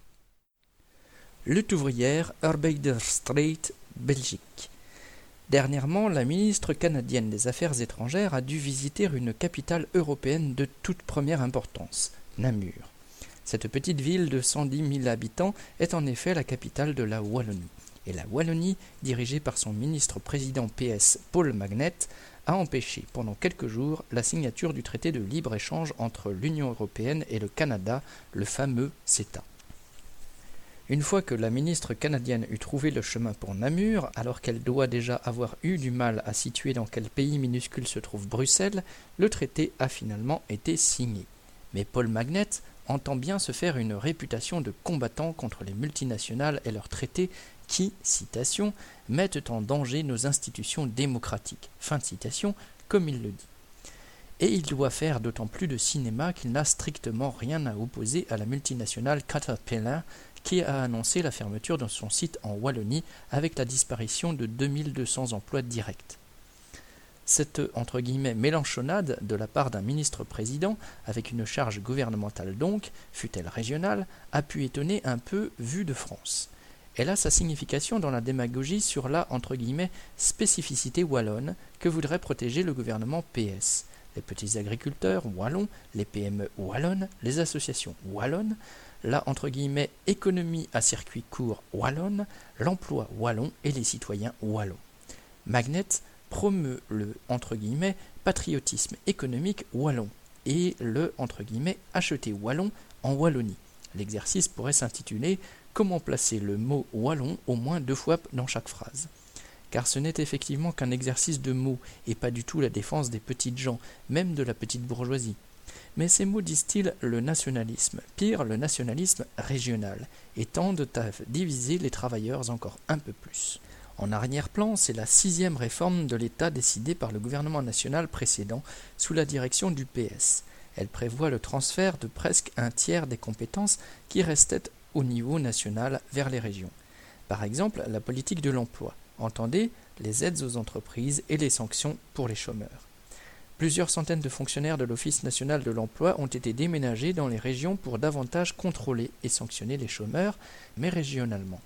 Lutte ouvrière, Arbeiderstrijd, Belgique. Dernièrement, la ministre canadienne des Affaires étrangères a dû visiter une capitale européenne de toute première importance, Namur. Cette petite ville de cent dix mille habitants est en effet la capitale de la Wallonie. Et la Wallonie, dirigée par son ministre-président P S Paul Magnet, a empêché pendant quelques jours la signature du traité de libre-échange entre l'Union européenne et le Canada, le fameux CETA. Une fois que la ministre canadienne eut trouvé le chemin pour Namur, alors qu'elle doit déjà avoir eu du mal à situer dans quel pays minuscule se trouve Bruxelles, le traité a finalement été signé. Mais Paul Magnet entend bien se faire une réputation de combattant contre les multinationales et leurs traités qui, citation, mettent en danger nos institutions démocratiques, fin de citation, comme il le dit. Et il doit faire d'autant plus de cinéma qu'il n'a strictement rien à opposer à la multinationale Caterpillar qui a annoncé la fermeture de son site en Wallonie avec la disparition de deux mille deux cents emplois directs. Cette entre guillemets mélanchonnade de la part d'un ministre-président, avec une charge gouvernementale donc, fût-elle régionale, a pu étonner un peu vu de France. Elle a sa signification dans la démagogie sur la entre guillemets, spécificité wallonne que voudrait protéger le gouvernement P S. Les petits agriculteurs wallons, les P M E wallonnes, les associations wallonnes, la entre guillemets, économie à circuit court wallonne, l'emploi wallon et les citoyens wallons. Magnet promeut le entre guillemets, patriotisme économique wallon et le entre guillemets, acheter wallon en Wallonie. L'exercice pourrait s'intituler « Comment placer le mot wallon au moins deux fois dans chaque phrase ?» Car ce n'est effectivement qu'un exercice de mots et pas du tout la défense des petites gens, même de la petite bourgeoisie. Mais ces mots distillent le nationalisme, pire le nationalisme régional, et tendent à diviser les travailleurs encore un peu plus. En arrière-plan, c'est la sixième réforme de l'État décidée par le gouvernement national précédent sous la direction du P S. Elle prévoit le transfert de presque un tiers des compétences qui restaient au niveau national vers les régions. Par exemple, la politique de l'emploi. Entendez les aides aux entreprises et les sanctions pour les chômeurs. Plusieurs centaines de fonctionnaires de l'Office national de l'emploi ont été déménagés dans les régions pour davantage contrôler et sanctionner les chômeurs, mais régionalement.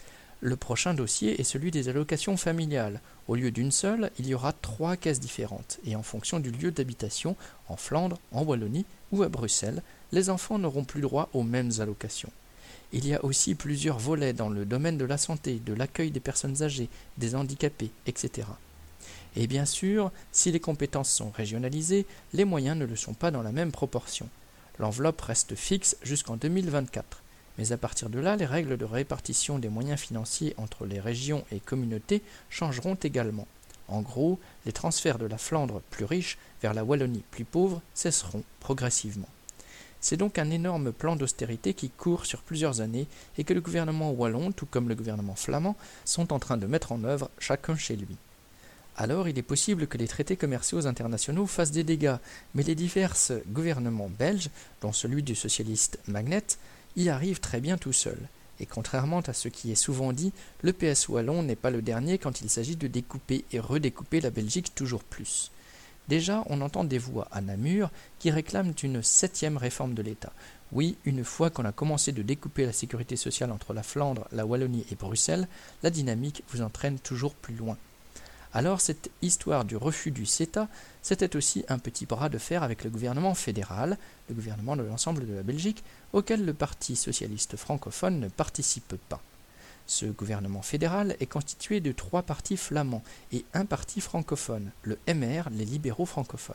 Le prochain dossier est celui des allocations familiales. Au lieu d'une seule, il y aura trois caisses différentes, et en fonction du lieu d'habitation, en Flandre, en Wallonie ou à Bruxelles, les enfants n'auront plus droit aux mêmes allocations. Il y a aussi plusieurs volets dans le domaine de la santé, de l'accueil des personnes âgées, des handicapés, et cetera. Et bien sûr, si les compétences sont régionalisées, les moyens ne le sont pas dans la même proportion. L'enveloppe reste fixe jusqu'en deux mille vingt-quatre. Mais à partir de là, les règles de répartition des moyens financiers entre les régions et communautés changeront également. En gros, les transferts de la Flandre plus riche vers la Wallonie plus pauvre cesseront progressivement. C'est donc un énorme plan d'austérité qui court sur plusieurs années et que le gouvernement wallon, tout comme le gouvernement flamand, sont en train de mettre en œuvre chacun chez lui. Alors il est possible que les traités commerciaux internationaux fassent des dégâts, mais les divers gouvernements belges, dont celui du socialiste Magnet, y arrivent très bien tout seuls. Et contrairement à ce qui est souvent dit, le P S wallon n'est pas le dernier quand il s'agit de découper et redécouper la Belgique toujours plus. Déjà, on entend des voix à Namur qui réclament une septième réforme de l'État. Oui, une fois qu'on a commencé de découper la sécurité sociale entre la Flandre, la Wallonie et Bruxelles, la dynamique vous entraîne toujours plus loin. Alors cette histoire du refus du CETA, c'était aussi un petit bras de fer avec le gouvernement fédéral, le gouvernement de l'ensemble de la Belgique, auquel le Parti socialiste francophone ne participe pas. Ce gouvernement fédéral est constitué de trois partis flamands et un parti francophone, le M R, les libéraux francophones.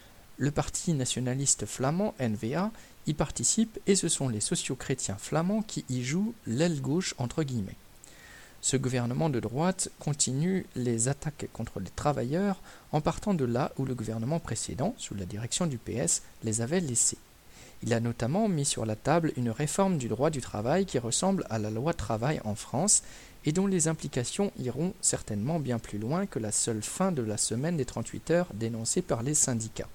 Le Parti nationaliste flamand, N V A, y participe et ce sont les socio-chrétiens flamands qui y jouent l'aile gauche entre guillemets. Ce gouvernement de droite continue les attaques contre les travailleurs en partant de là où le gouvernement précédent, sous la direction du P S, les avait laissés. Il a notamment mis sur la table une réforme du droit du travail qui ressemble à la loi travail en France et dont les implications iront certainement bien plus loin que la seule fin de la semaine des trente-huit heures dénoncée par les syndicats.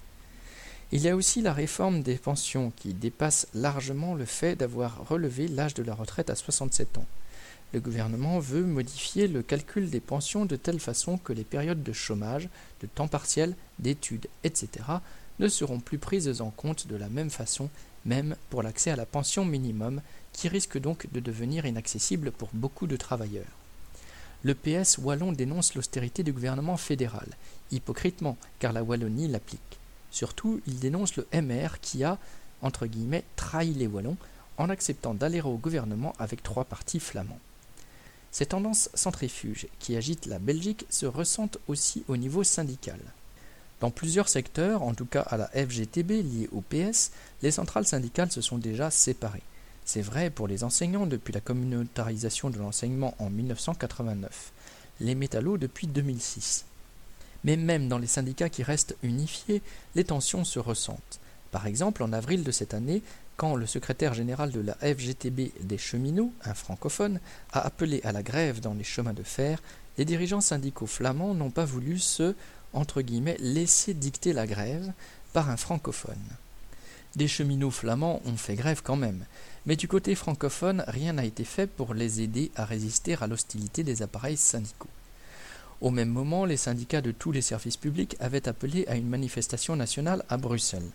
Il y a aussi la réforme des pensions qui dépasse largement le fait d'avoir relevé l'âge de la retraite à soixante-sept ans. Le gouvernement veut modifier le calcul des pensions de telle façon que les périodes de chômage, de temps partiel, d'études, et cetera ne seront plus prises en compte de la même façon, même pour l'accès à la pension minimum, qui risque donc de devenir inaccessible pour beaucoup de travailleurs. Le P S wallon dénonce l'austérité du gouvernement fédéral, hypocritement, car la Wallonie l'applique. Surtout, il dénonce le M R qui a, entre guillemets, trahi les Wallons en acceptant d'aller au gouvernement avec trois partis flamands. Ces tendances centrifuges qui agitent la Belgique se ressentent aussi au niveau syndical. Dans plusieurs secteurs, en tout cas à la F G T B liée au P S, les centrales syndicales se sont déjà séparées. C'est vrai pour les enseignants depuis la communautarisation de l'enseignement en mille neuf cent quatre-vingt-neuf, les métallos depuis deux mille six. Mais même dans les syndicats qui restent unifiés, les tensions se ressentent. Par exemple, en avril de cette année, quand le secrétaire général de la F G T B des cheminots, un francophone, a appelé à la grève dans les chemins de fer, les dirigeants syndicaux flamands n'ont pas voulu se, entre guillemets, laisser dicter la grève par un francophone. Des cheminots flamands ont fait grève quand même, mais du côté francophone, rien n'a été fait pour les aider à résister à l'hostilité des appareils syndicaux. Au même moment, les syndicats de tous les services publics avaient appelé à une manifestation nationale à Bruxelles.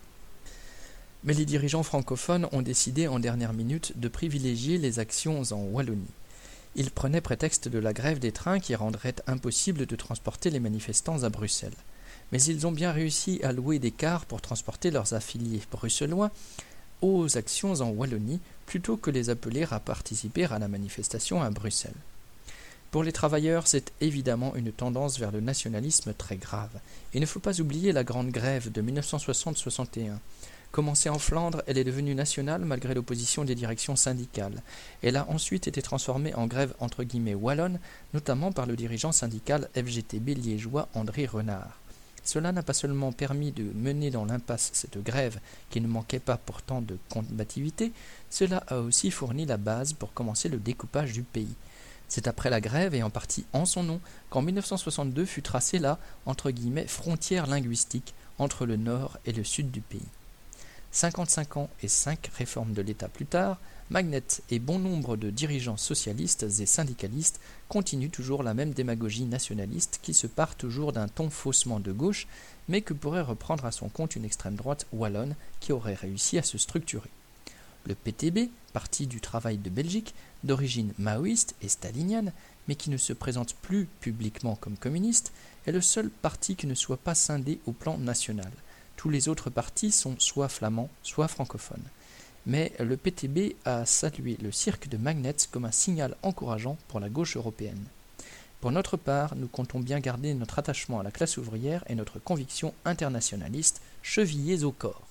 Mais les dirigeants francophones ont décidé en dernière minute de privilégier les actions en Wallonie. Ils prenaient prétexte de la grève des trains qui rendrait impossible de transporter les manifestants à Bruxelles. Mais ils ont bien réussi à louer des cars pour transporter leurs affiliés bruxellois aux actions en Wallonie, plutôt que les appeler à participer à la manifestation à Bruxelles. Pour les travailleurs, c'est évidemment une tendance vers le nationalisme très grave. Il ne faut pas oublier la grande grève de mille neuf cent soixante soixante et un. Commencée en Flandre, elle est devenue nationale malgré l'opposition des directions syndicales. Elle a ensuite été transformée en grève entre guillemets wallonne, notamment par le dirigeant syndical F G T B liégeois André Renard. Cela n'a pas seulement permis de mener dans l'impasse cette grève, qui ne manquait pas pourtant de combativité, cela a aussi fourni la base pour commencer le découpage du pays. C'est après la grève, et en partie en son nom, qu'en mille neuf cent soixante-deux fut tracée la entre guillemets, frontière linguistique entre le nord et le sud du pays. cinquante-cinq ans et cinq réformes de l'État plus tard, Magnet et bon nombre de dirigeants socialistes et syndicalistes continuent toujours la même démagogie nationaliste qui se part toujours d'un ton faussement de gauche, mais que pourrait reprendre à son compte une extrême droite wallonne qui aurait réussi à se structurer. Le P T B, Parti du travail de Belgique, d'origine maoïste et stalinienne, mais qui ne se présente plus publiquement comme communiste, est le seul parti qui ne soit pas scindé au plan national. Tous les autres partis sont soit flamands, soit francophones. Mais le P T B a salué le cirque de Magnet comme un signal encourageant pour la gauche européenne. Pour notre part, nous comptons bien garder notre attachement à la classe ouvrière et notre conviction internationaliste chevillées au corps.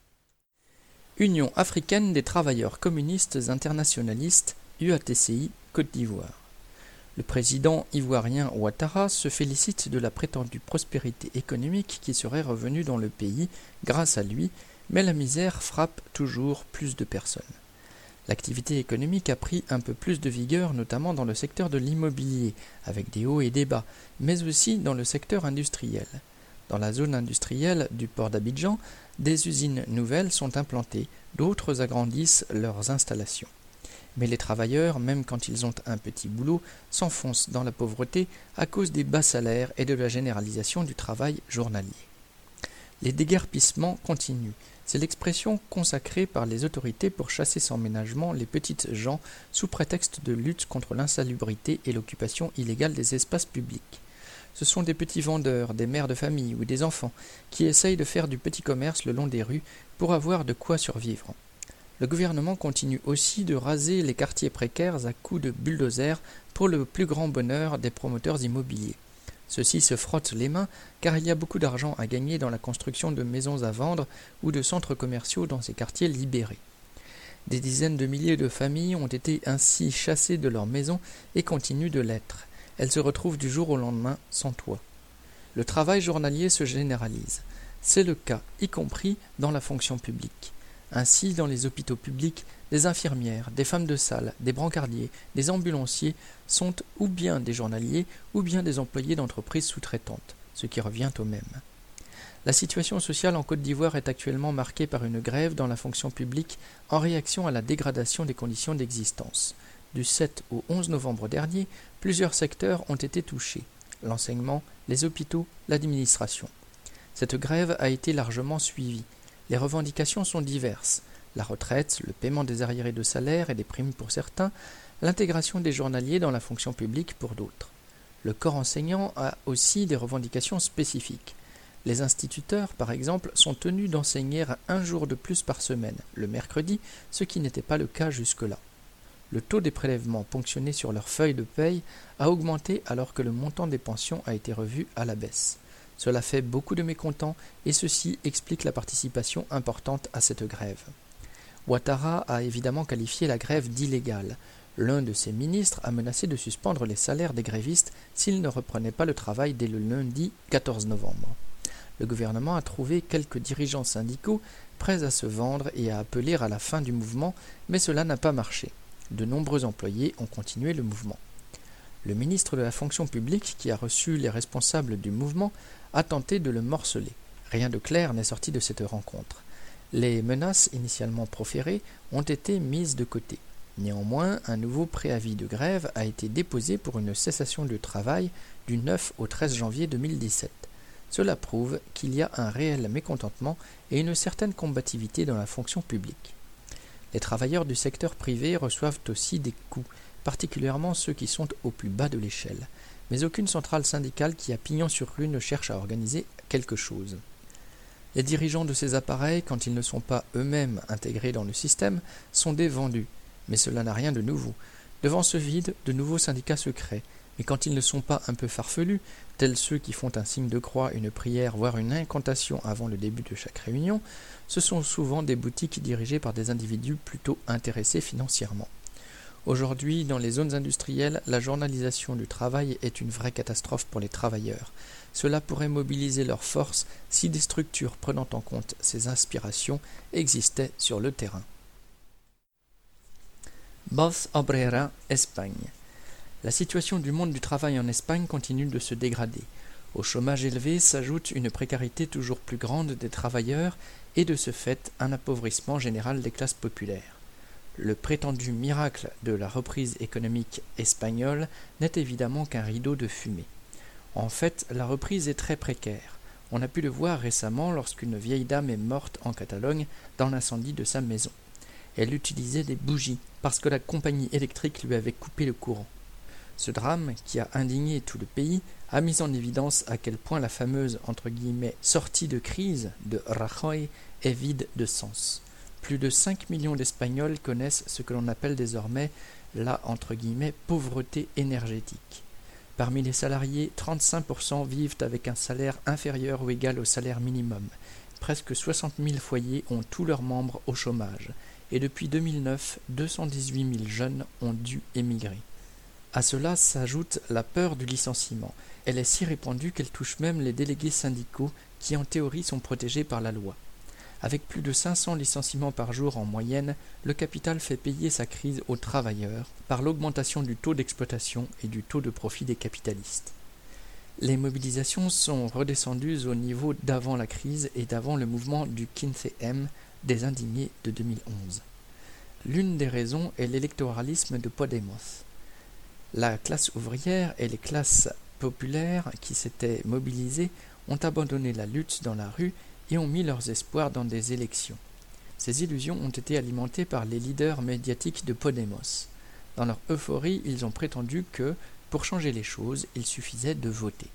Union africaine des travailleurs communistes internationalistes, U A T C I, Côte d'Ivoire. Le président ivoirien Ouattara se félicite de la prétendue prospérité économique qui serait revenue dans le pays grâce à lui, mais la misère frappe toujours plus de personnes. L'activité économique a pris un peu plus de vigueur, notamment dans le secteur de l'immobilier, avec des hauts et des bas, mais aussi dans le secteur industriel. Dans la zone industrielle du port d'Abidjan, des usines nouvelles sont implantées, d'autres agrandissent leurs installations. Mais les travailleurs, même quand ils ont un petit boulot, s'enfoncent dans la pauvreté à cause des bas salaires et de la généralisation du travail journalier. Les déguerpissements continuent. C'est l'expression consacrée par les autorités pour chasser sans ménagement les petites gens sous prétexte de lutte contre l'insalubrité et l'occupation illégale des espaces publics. Ce sont des petits vendeurs, des mères de famille ou des enfants qui essayent de faire du petit commerce le long des rues pour avoir de quoi survivre. Le gouvernement continue aussi de raser les quartiers précaires à coups de bulldozer pour le plus grand bonheur des promoteurs immobiliers. Ceux-ci se frottent les mains car il y a beaucoup d'argent à gagner dans la construction de maisons à vendre ou de centres commerciaux dans ces quartiers libérés. Des dizaines de milliers de familles ont été ainsi chassées de leurs maisons et continuent de l'être. Elles se retrouvent du jour au lendemain sans toit. Le travail journalier se généralise. C'est le cas, y compris dans la fonction publique. Ainsi, dans les hôpitaux publics, des infirmières, des femmes de salle, des brancardiers, des ambulanciers sont ou bien des journaliers ou bien des employés d'entreprises sous-traitantes, ce qui revient au même. La situation sociale en Côte d'Ivoire est actuellement marquée par une grève dans la fonction publique en réaction à la dégradation des conditions d'existence. Du sept au onze novembre dernier, plusieurs secteurs ont été touchés, l'enseignement, les hôpitaux, l'administration. Cette grève a été largement suivie. Les revendications sont diverses. La retraite, le paiement des arriérés de salaire et des primes pour certains, l'intégration des journaliers dans la fonction publique pour d'autres. Le corps enseignant a aussi des revendications spécifiques. Les instituteurs, par exemple, sont tenus d'enseigner un jour de plus par semaine, le mercredi, ce qui n'était pas le cas jusque-là. Le taux des prélèvements ponctionnés sur leur feuille de paye a augmenté alors que le montant des pensions a été revu à la baisse. Cela fait beaucoup de mécontents et ceci explique la participation importante à cette grève. Ouattara a évidemment qualifié la grève d'illégale. L'un de ses ministres a menacé de suspendre les salaires des grévistes s'ils ne reprenaient pas le travail dès le lundi quatorze novembre. Le gouvernement a trouvé quelques dirigeants syndicaux prêts à se vendre et à appeler à la fin du mouvement, mais cela n'a pas marché. De nombreux employés ont continué le mouvement. Le ministre de la fonction publique, qui a reçu les responsables du mouvement, a tenté de le morceler. Rien de clair n'est sorti de cette rencontre. Les menaces initialement proférées ont été mises de côté. Néanmoins, un nouveau préavis de grève a été déposé pour une cessation de travail du neuf au treize janvier deux mille dix-sept. Cela prouve qu'il y a un réel mécontentement et une certaine combativité dans la fonction publique. Les travailleurs du secteur privé reçoivent aussi des coups, particulièrement ceux qui sont au plus bas de l'échelle. Mais aucune centrale syndicale qui a pignon sur rue ne cherche à organiser quelque chose. Les dirigeants de ces appareils, quand ils ne sont pas eux-mêmes intégrés dans le système, sont des vendus. Mais cela n'a rien de nouveau. Devant ce vide, de nouveaux syndicats se créent. Mais quand ils ne sont pas un peu farfelus, tels ceux qui font un signe de croix, une prière, voire une incantation avant le début de chaque réunion, ce sont souvent des boutiques dirigées par des individus plutôt intéressés financièrement. Aujourd'hui, dans les zones industrielles, la journalisation du travail est une vraie catastrophe pour les travailleurs. Cela pourrait mobiliser leurs forces si des structures prenant en compte ces inspirations existaient sur le terrain. Voz Obrera, Espagne. La situation du monde du travail en Espagne continue de se dégrader. Au chômage élevé s'ajoute une précarité toujours plus grande des travailleurs et de ce fait un appauvrissement général des classes populaires. Le prétendu miracle de la reprise économique espagnole n'est évidemment qu'un rideau de fumée. En fait, la reprise est très précaire. On a pu le voir récemment lorsqu'une vieille dame est morte en Catalogne dans l'incendie de sa maison. Elle utilisait des bougies parce que la compagnie électrique lui avait coupé le courant. Ce drame, qui a indigné tout le pays, a mis en évidence à quel point la fameuse entre guillemets, « sortie de crise » de Rajoy est vide de sens. Plus de cinq millions d'Espagnols connaissent ce que l'on appelle désormais la entre guillemets, « pauvreté énergétique ». Parmi les salariés, trente-cinq pour cent vivent avec un salaire inférieur ou égal au salaire minimum. Presque soixante mille foyers ont tous leurs membres au chômage. Et depuis deux mille neuf, deux cent dix-huit mille jeunes ont dû émigrer. À cela s'ajoute la peur du licenciement. Elle est si répandue qu'elle touche même les délégués syndicaux qui en théorie sont protégés par la loi. Avec plus de cinq cents licenciements par jour en moyenne, le capital fait payer sa crise aux travailleurs par l'augmentation du taux d'exploitation et du taux de profit des capitalistes. Les mobilisations sont redescendues au niveau d'avant la crise et d'avant le mouvement du quinze ème des indignés de deux mille onze. L'une des raisons est l'électoralisme de Podemos. La classe ouvrière et les classes populaires qui s'étaient mobilisées ont abandonné la lutte dans la rue et ont mis leurs espoirs dans des élections. Ces illusions ont été alimentées par les leaders médiatiques de Podemos. Dans leur euphorie, ils ont prétendu que, pour changer les choses, il suffisait de voter.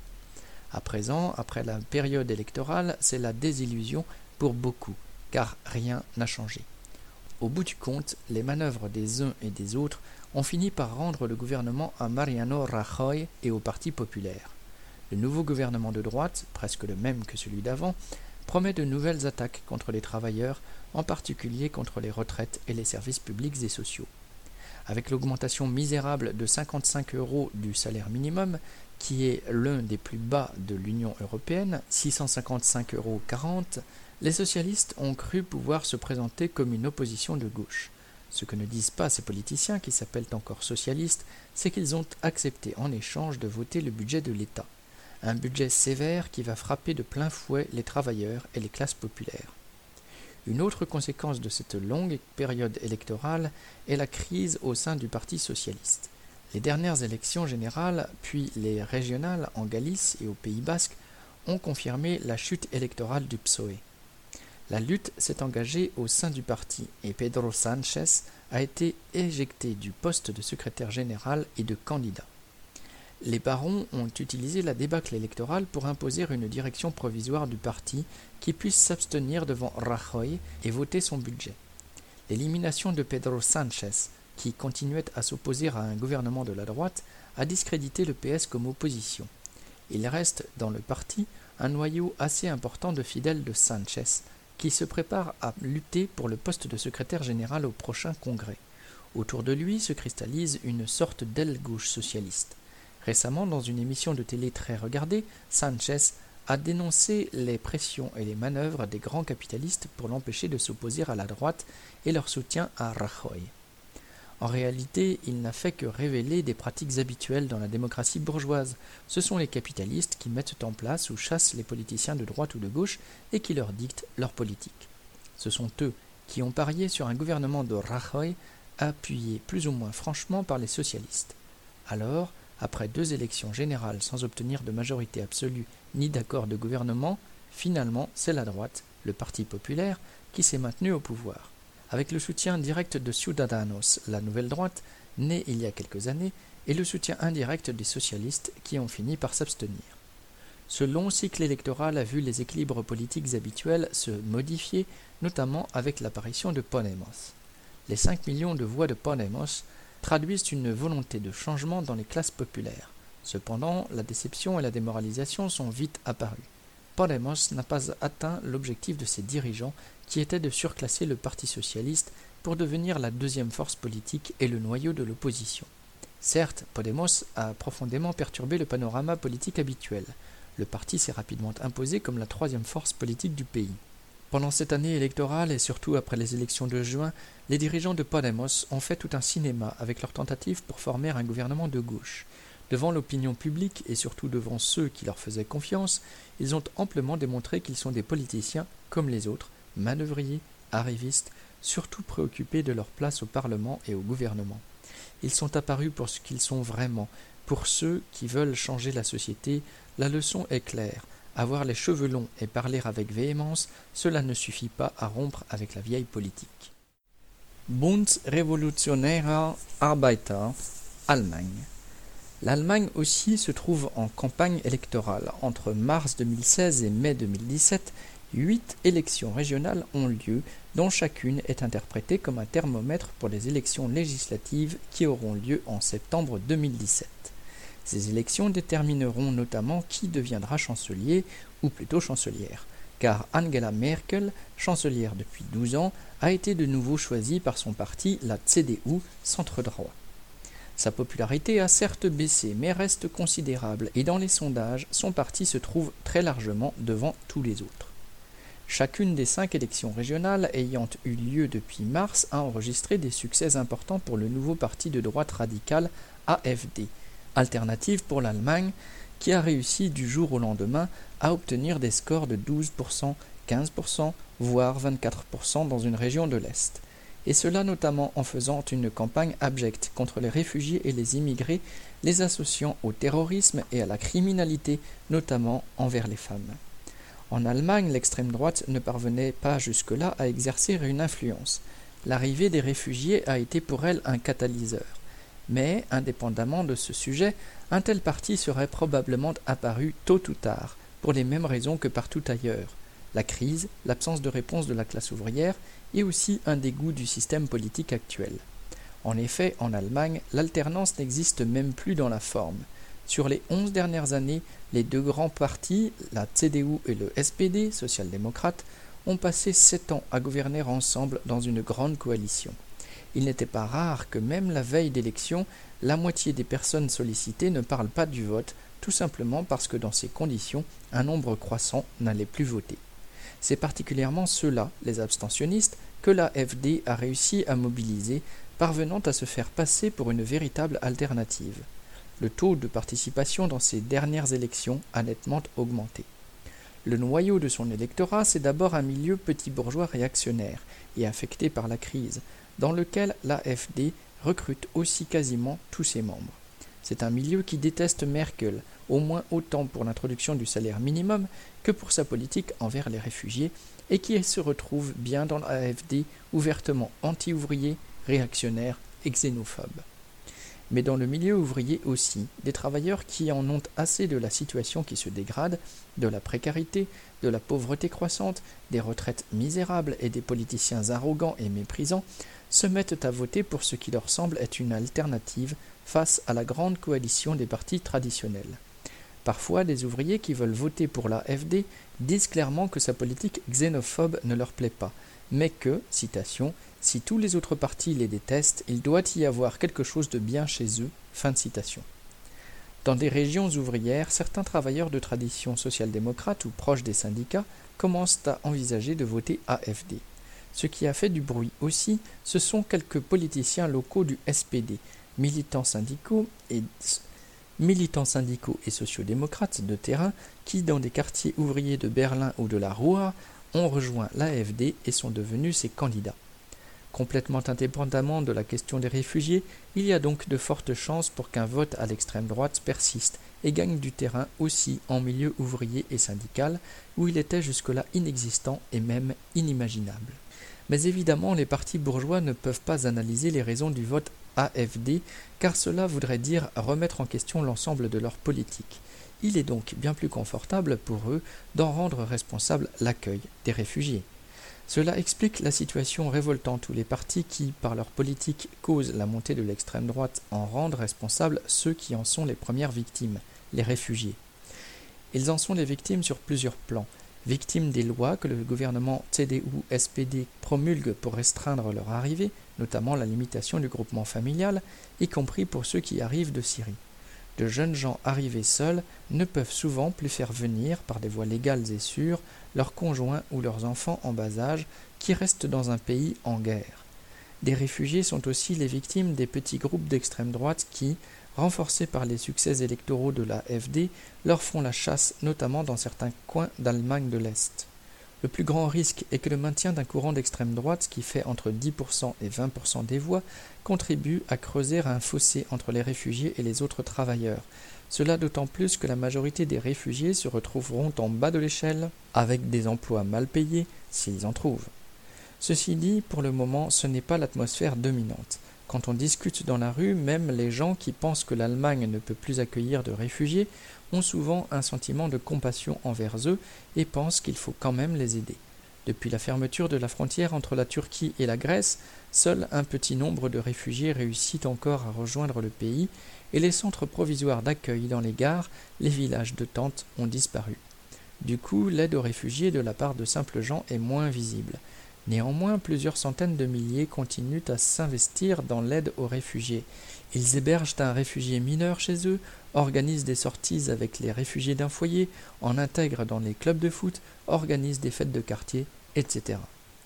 À présent, après la période électorale, c'est la désillusion pour beaucoup, car rien n'a changé. Au bout du compte, les manœuvres des uns et des autres ont fini par rendre le gouvernement à Mariano Rajoy et au Parti populaire. Le nouveau gouvernement de droite, presque le même que celui d'avant, promet de nouvelles attaques contre les travailleurs, en particulier contre les retraites et les services publics et sociaux. Avec l'augmentation misérable de cinquante-cinq euros du salaire minimum, qui est l'un des plus bas de l'Union européenne, six cent cinquante-cinq euros quarante, les socialistes ont cru pouvoir se présenter comme une opposition de gauche. Ce que ne disent pas ces politiciens qui s'appellent encore socialistes, c'est qu'ils ont accepté en échange de voter le budget de l'État. Un budget sévère qui va frapper de plein fouet les travailleurs et les classes populaires. Une autre conséquence de cette longue période électorale est la crise au sein du Parti socialiste. Les dernières élections générales, puis les régionales en Galice et au Pays basque, ont confirmé la chute électorale du P S O E. La lutte s'est engagée au sein du parti et Pedro Sánchez a été éjecté du poste de secrétaire général et de candidat. Les barons ont utilisé la débâcle électorale pour imposer une direction provisoire du parti qui puisse s'abstenir devant Rajoy et voter son budget. L'élimination de Pedro Sánchez, qui continuait à s'opposer à un gouvernement de la droite, a discrédité le P S comme opposition. Il reste dans le parti un noyau assez important de fidèles de Sánchez, qui se prépare à lutter pour le poste de secrétaire général au prochain congrès. Autour de lui se cristallise une sorte d'aile gauche socialiste. Récemment, dans une émission de télé très regardée, Sánchez a dénoncé les pressions et les manœuvres des grands capitalistes pour l'empêcher de s'opposer à la droite et leur soutien à Rajoy. En réalité, il n'a fait que révéler des pratiques habituelles dans la démocratie bourgeoise. Ce sont les capitalistes qui mettent en place ou chassent les politiciens de droite ou de gauche et qui leur dictent leur politique. Ce sont eux qui ont parié sur un gouvernement de Rajoy appuyé plus ou moins franchement par les socialistes. Alors, après deux élections générales sans obtenir de majorité absolue ni d'accord de gouvernement, finalement c'est la droite, le Parti populaire, qui s'est maintenu au pouvoir. Avec le soutien direct de Ciudadanos, la nouvelle droite, né il y a quelques années, et le soutien indirect des socialistes qui ont fini par s'abstenir. Ce long cycle électoral a vu les équilibres politiques habituels se modifier, notamment avec l'apparition de Podemos. Les cinq millions de voix de Podemos traduisent une volonté de changement dans les classes populaires. Cependant, la déception et la démoralisation sont vite apparues. Podemos n'a pas atteint l'objectif de ses dirigeants, qui était de surclasser le Parti socialiste pour devenir la deuxième force politique et le noyau de l'opposition. Certes, Podemos a profondément perturbé le panorama politique habituel. Le parti s'est rapidement imposé comme la troisième force politique du pays. Pendant cette année électorale et surtout après les élections de juin, les dirigeants de Podemos ont fait tout un cinéma avec leurs tentatives pour former un gouvernement de gauche. Devant l'opinion publique et surtout devant ceux qui leur faisaient confiance, ils ont amplement démontré qu'ils sont des politiciens comme les autres, manœuvriers, arrivistes, surtout préoccupés de leur place au Parlement et au gouvernement. Ils sont apparus pour ce qu'ils sont vraiment. Pour ceux qui veulent changer la société, la leçon est claire. Avoir les cheveux longs et parler avec véhémence, cela ne suffit pas à rompre avec la vieille politique. Bund Revolutionärer Arbeiter, Allemagne. L'Allemagne aussi se trouve en campagne électorale. Entre mars deux mille seize et mai deux mille dix-sept, huit élections régionales ont lieu, dont chacune est interprétée comme un thermomètre pour les élections législatives qui auront lieu en septembre deux mille dix-sept. Ces élections détermineront notamment qui deviendra chancelier, ou plutôt chancelière, car Angela Merkel, chancelière depuis douze ans, a été de nouveau choisie par son parti, la C D U, centre-droit. Sa popularité a certes baissé, mais reste considérable, et dans les sondages, son parti se trouve très largement devant tous les autres. Chacune des cinq élections régionales ayant eu lieu depuis mars a enregistré des succès importants pour le nouveau parti de droite radicale A F D, Alternative pour l'Allemagne, qui a réussi du jour au lendemain à obtenir des scores de douze pour cent, quinze pour cent, voire vingt-quatre pour cent dans une région de l'Est. Et cela notamment en faisant une campagne abjecte contre les réfugiés et les immigrés, les associant au terrorisme et à la criminalité, notamment envers les femmes. En Allemagne, l'extrême droite ne parvenait pas jusque-là à exercer une influence. L'arrivée des réfugiés a été pour elle un catalyseur. Mais, indépendamment de ce sujet, un tel parti serait probablement apparu tôt ou tard, pour les mêmes raisons que partout ailleurs. La crise, l'absence de réponse de la classe ouvrière et aussi un dégoût du système politique actuel. En effet, en Allemagne, l'alternance n'existe même plus dans la forme. Sur les onze dernières années, les deux grands partis, la C D U et le S P D, social-démocrate, ont passé sept ans à gouverner ensemble dans une grande coalition. Il n'était pas rare que même la veille d'élection, la moitié des personnes sollicitées ne parlent pas du vote, tout simplement parce que dans ces conditions, un nombre croissant n'allait plus voter. C'est particulièrement ceux-là, les abstentionnistes, que l'A F D a réussi à mobiliser, parvenant à se faire passer pour une véritable alternative. Le taux de participation dans ces dernières élections a nettement augmenté. Le noyau de son électorat, c'est d'abord un milieu petit bourgeois réactionnaire et affecté par la crise, dans lequel l'A F D recrute aussi quasiment tous ses membres. C'est un milieu qui déteste Merkel, au moins autant pour l'introduction du salaire minimum que pour sa politique envers les réfugiés, et qui se retrouve bien dans l'A F D ouvertement anti-ouvrier, réactionnaire et xénophobe. Mais dans le milieu ouvrier aussi, des travailleurs qui en ont assez de la situation qui se dégrade, de la précarité, de la pauvreté croissante, des retraites misérables et des politiciens arrogants et méprisants, se mettent à voter pour ce qui leur semble être une alternative face à la grande coalition des partis traditionnels. Parfois, des ouvriers qui veulent voter pour l'A F D disent clairement que sa politique xénophobe ne leur plaît pas, mais que, citation, « si tous les autres partis les détestent, il doit y avoir quelque chose de bien chez eux », fin de citation. Dans des régions ouvrières, certains travailleurs de tradition social-démocrate ou proches des syndicats commencent à envisager de voter A F D. Ce qui a fait du bruit aussi, ce sont quelques politiciens locaux du S P D, militants syndicaux et militants syndicaux et sociodémocrates de terrain qui, dans des quartiers ouvriers de Berlin ou de la Ruhr, ont rejoint l'A F D et sont devenus ses candidats. Complètement indépendamment de la question des réfugiés, il y a donc de fortes chances pour qu'un vote à l'extrême droite persiste et gagne du terrain aussi en milieu ouvrier et syndical, où il était jusque-là inexistant et même inimaginable. Mais évidemment, les partis bourgeois ne peuvent pas analyser les raisons du vote A F D, car cela voudrait dire remettre en question l'ensemble de leur politique. Il est donc bien plus confortable pour eux d'en rendre responsable l'accueil des réfugiés. Cela explique la situation révoltante où les partis qui, par leur politique, causent la montée de l'extrême droite en rendent responsables ceux qui en sont les premières victimes, les réfugiés. Ils en sont les victimes sur plusieurs plans. Victimes des lois que le gouvernement C D U S P D promulgue pour restreindre leur arrivée, notamment la limitation du groupement familial, y compris pour ceux qui arrivent de Syrie. De jeunes gens arrivés seuls ne peuvent souvent plus faire venir, par des voies légales et sûres, leurs conjoints ou leurs enfants en bas âge qui restent dans un pays en guerre. Des réfugiés sont aussi les victimes des petits groupes d'extrême droite qui, renforcés par les succès électoraux de l'A F D, leur font la chasse, notamment dans certains coins d'Allemagne de l'Est. Le plus grand risque est que le maintien d'un courant d'extrême droite qui fait entre dix pour cent et vingt pour cent des voix contribue à creuser un fossé entre les réfugiés et les autres travailleurs. Cela d'autant plus que la majorité des réfugiés se retrouveront en bas de l'échelle, avec des emplois mal payés, s'ils en trouvent. Ceci dit, pour le moment, ce n'est pas l'atmosphère dominante. Quand on discute dans la rue, même les gens qui pensent que l'Allemagne ne peut plus accueillir de réfugiés ont souvent un sentiment de compassion envers eux et pensent qu'il faut quand même les aider. Depuis la fermeture de la frontière entre la Turquie et la Grèce, seul un petit nombre de réfugiés réussit encore à rejoindre le pays et les centres provisoires d'accueil dans les gares, les villages de tentes ont disparu. Du coup, l'aide aux réfugiés de la part de simples gens est moins visible. Néanmoins, plusieurs centaines de milliers continuent à s'investir dans l'aide aux réfugiés. Ils hébergent un réfugié mineur chez eux, organisent des sorties avec les réfugiés d'un foyer, en intègrent dans les clubs de foot, organisent des fêtes de quartier, et cetera.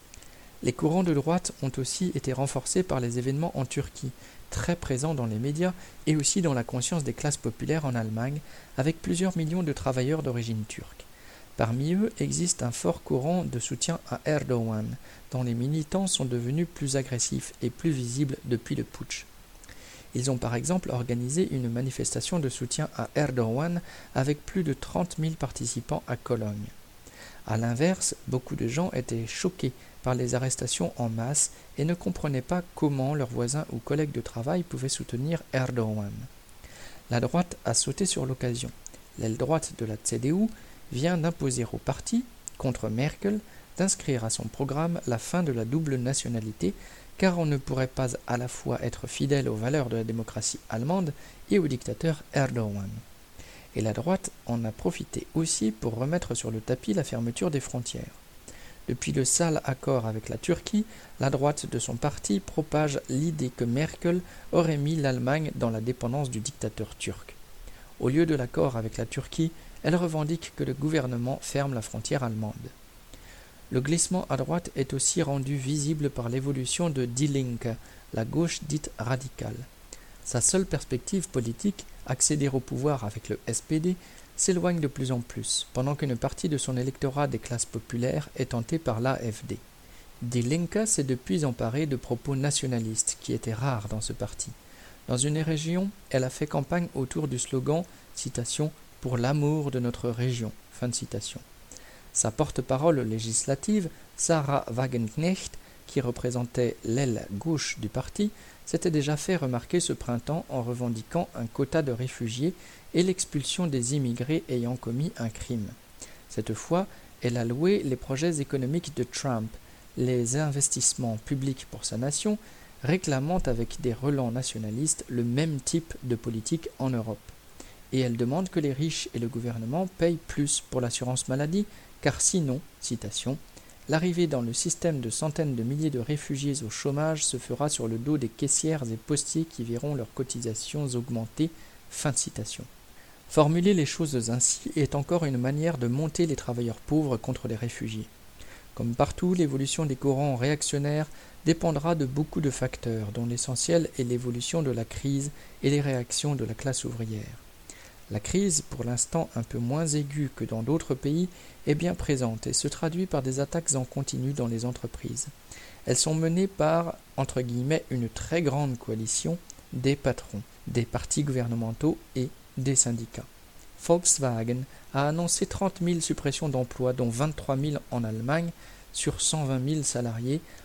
Les courants de droite ont aussi été renforcés par les événements en Turquie, très présents dans les médias et aussi dans la conscience des classes populaires en Allemagne, avec plusieurs millions de travailleurs d'origine turque. Parmi eux existe un fort courant de soutien à Erdogan, dont les militants sont devenus plus agressifs et plus visibles depuis le putsch. Ils ont par exemple organisé une manifestation de soutien à Erdogan avec plus de trente mille participants à Cologne. A l'inverse, beaucoup de gens étaient choqués par les arrestations en masse et ne comprenaient pas comment leurs voisins ou collègues de travail pouvaient soutenir Erdogan. La droite a sauté sur l'occasion. L'aile droite de la C D U vient d'imposer au parti, contre Merkel, d'inscrire à son programme la fin de la double nationalité, car on ne pourrait pas à la fois être fidèle aux valeurs de la démocratie allemande et au dictateur Erdogan. Et la droite en a profité aussi pour remettre sur le tapis la fermeture des frontières. Depuis le sale accord avec la Turquie, la droite de son parti propage l'idée que Merkel aurait mis l'Allemagne dans la dépendance du dictateur turc. Au lieu de l'accord avec la Turquie, elle revendique que le gouvernement ferme la frontière allemande. Le glissement à droite est aussi rendu visible par l'évolution de Die Linke, la gauche dite radicale. Sa seule perspective politique, accéder au pouvoir avec le S P D, s'éloigne de plus en plus, pendant qu'une partie de son électorat des classes populaires est tentée par l'A F D. Die Linke s'est depuis emparée de propos nationalistes qui étaient rares dans ce parti. Dans une région, elle a fait campagne autour du slogan, citation, « Pour l'amour de notre région ». Fin de citation. Sa porte-parole législative, Sarah Wagenknecht, qui représentait l'aile gauche du parti, s'était déjà fait remarquer ce printemps en revendiquant un quota de réfugiés et l'expulsion des immigrés ayant commis un crime. Cette fois, elle a loué les projets économiques de Trump, les investissements publics pour sa nation, réclamant avec des relents nationalistes le même type de politique en Europe. Et elle demande que les riches et le gouvernement payent plus pour l'assurance maladie, car sinon, citation, « l'arrivée dans le système de centaines de milliers de réfugiés au chômage se fera sur le dos des caissières et postiers qui verront leurs cotisations augmenter. » Fin de citation. Formuler les choses ainsi est encore une manière de monter les travailleurs pauvres contre les réfugiés. Comme partout, l'évolution des courants réactionnaires dépendra de beaucoup de facteurs, dont l'essentiel est l'évolution de la crise et les réactions de la classe ouvrière. La crise, pour l'instant un peu moins aiguë que dans d'autres pays, est bien présente et se traduit par des attaques en continu dans les entreprises. Elles sont menées par, entre guillemets, une très grande coalition des patrons, des partis gouvernementaux et des syndicats. Volkswagen a annoncé trente mille suppressions d'emplois, dont vingt-trois mille en Allemagne, sur cent vingt mille salariés,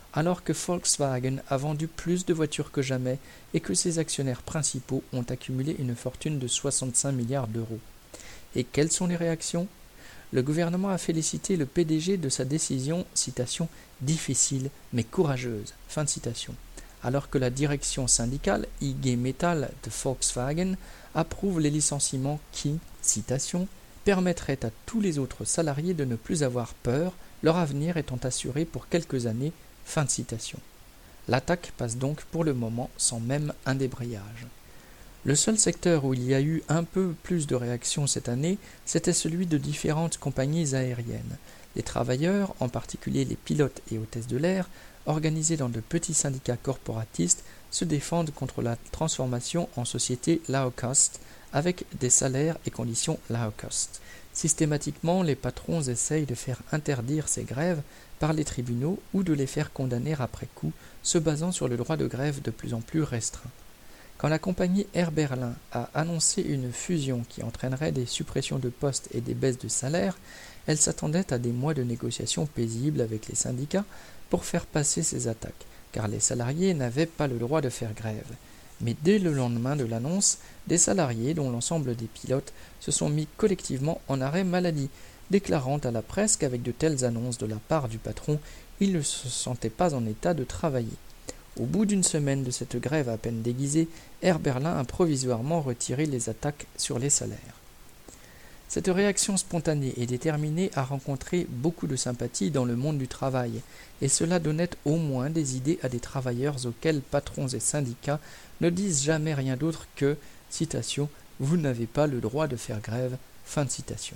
alors que Volkswagen a vendu plus de voitures que jamais et que ses actionnaires principaux ont accumulé une fortune de soixante-cinq milliards d'euros. Et quelles sont les réactions ? Le gouvernement a félicité le P D G de sa décision, citation, « difficile mais courageuse », fin de citation, alors que la direction syndicale I G Metall de Volkswagen approuve les licenciements qui, citation, « permettraient à tous les autres salariés de ne plus avoir peur, leur avenir étant assuré pour quelques années », fin de citation. L'attaque passe donc pour le moment sans même un débrayage. Le seul secteur où il y a eu un peu plus de réactions cette année, c'était celui de différentes compagnies aériennes. Les travailleurs, en particulier les pilotes et hôtesses de l'air, organisés dans de petits syndicats corporatistes, se défendent contre la transformation en société low cost, avec des salaires et conditions low cost. Systématiquement, les patrons essayent de faire interdire ces grèves par les tribunaux ou de les faire condamner après coup, se basant sur le droit de grève de plus en plus restreint. Quand la compagnie Air Berlin a annoncé une fusion qui entraînerait des suppressions de postes et des baisses de salaire, elle s'attendait à des mois de négociations paisibles avec les syndicats pour faire passer ces attaques, car les salariés n'avaient pas le droit de faire grève. Mais dès le lendemain de l'annonce, des salariés, dont l'ensemble des pilotes, se sont mis collectivement en arrêt maladie, déclarant à la presse qu'avec de telles annonces de la part du patron, ils ne se sentaient pas en état de travailler. Au bout d'une semaine de cette grève à peine déguisée, Air Berlin a provisoirement retiré les attaques sur les salaires. Cette réaction spontanée et déterminée a rencontré beaucoup de sympathie dans le monde du travail, et cela donnait au moins des idées à des travailleurs auxquels patrons et syndicats ne disent jamais rien d'autre que, citation, « Vous n'avez pas le droit de faire grève », fin de citation.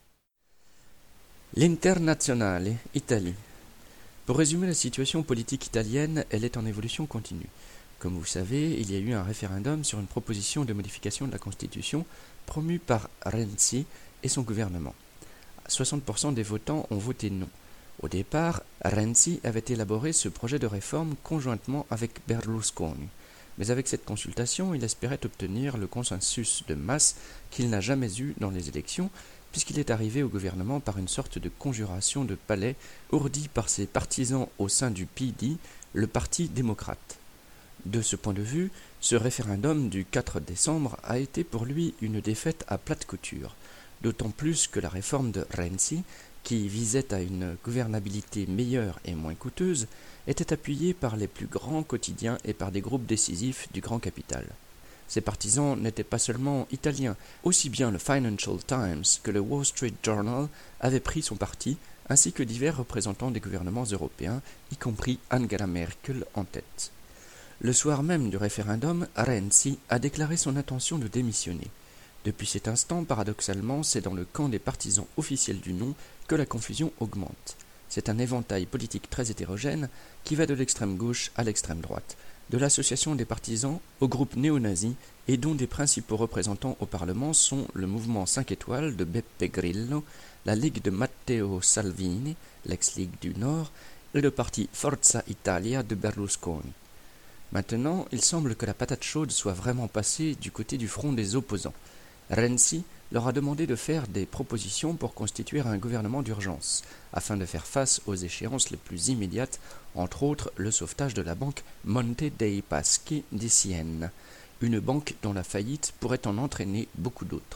L'Internazionale, Italie. Pour résumer la situation politique italienne, elle est en évolution continue. Comme vous savez, il y a eu un référendum sur une proposition de modification de la Constitution promue par Renzi et son gouvernement. soixante pour cent des votants ont voté non. Au départ, Renzi avait élaboré ce projet de réforme conjointement avec Berlusconi. Mais avec cette consultation, il espérait obtenir le consensus de masse qu'il n'a jamais eu dans les élections, puisqu'il est arrivé au gouvernement par une sorte de conjuration de palais ourdie par ses partisans au sein du P D, le Parti démocrate. De ce point de vue, ce référendum du quatre décembre a été pour lui une défaite à plate couture, d'autant plus que la réforme de Renzi, qui visait à une gouvernabilité meilleure et moins coûteuse, était appuyée par les plus grands quotidiens et par des groupes décisifs du grand capital. Ses partisans n'étaient pas seulement italiens, aussi bien le Financial Times que le Wall Street Journal avaient pris son parti, ainsi que divers représentants des gouvernements européens, y compris Angela Merkel en tête. Le soir même du référendum, Renzi a déclaré son intention de démissionner. Depuis cet instant, paradoxalement, c'est dans le camp des partisans officiels du non que la confusion augmente. C'est un éventail politique très hétérogène qui va de l'extrême gauche à l'extrême droite, de l'association des partisans au groupe néo-nazi et dont des principaux représentants au Parlement sont le mouvement cinq étoiles de Beppe Grillo, la Ligue de Matteo Salvini, l'ex-Ligue du Nord, et le parti Forza Italia de Berlusconi. Maintenant, il semble que la patate chaude soit vraiment passée du côté du front des opposants. Renzi leur a demandé de faire des propositions pour constituer un gouvernement d'urgence, afin de faire face aux échéances les plus immédiates, entre autres le sauvetage de la banque Monte dei Paschi di Siena, une banque dont la faillite pourrait en entraîner beaucoup d'autres.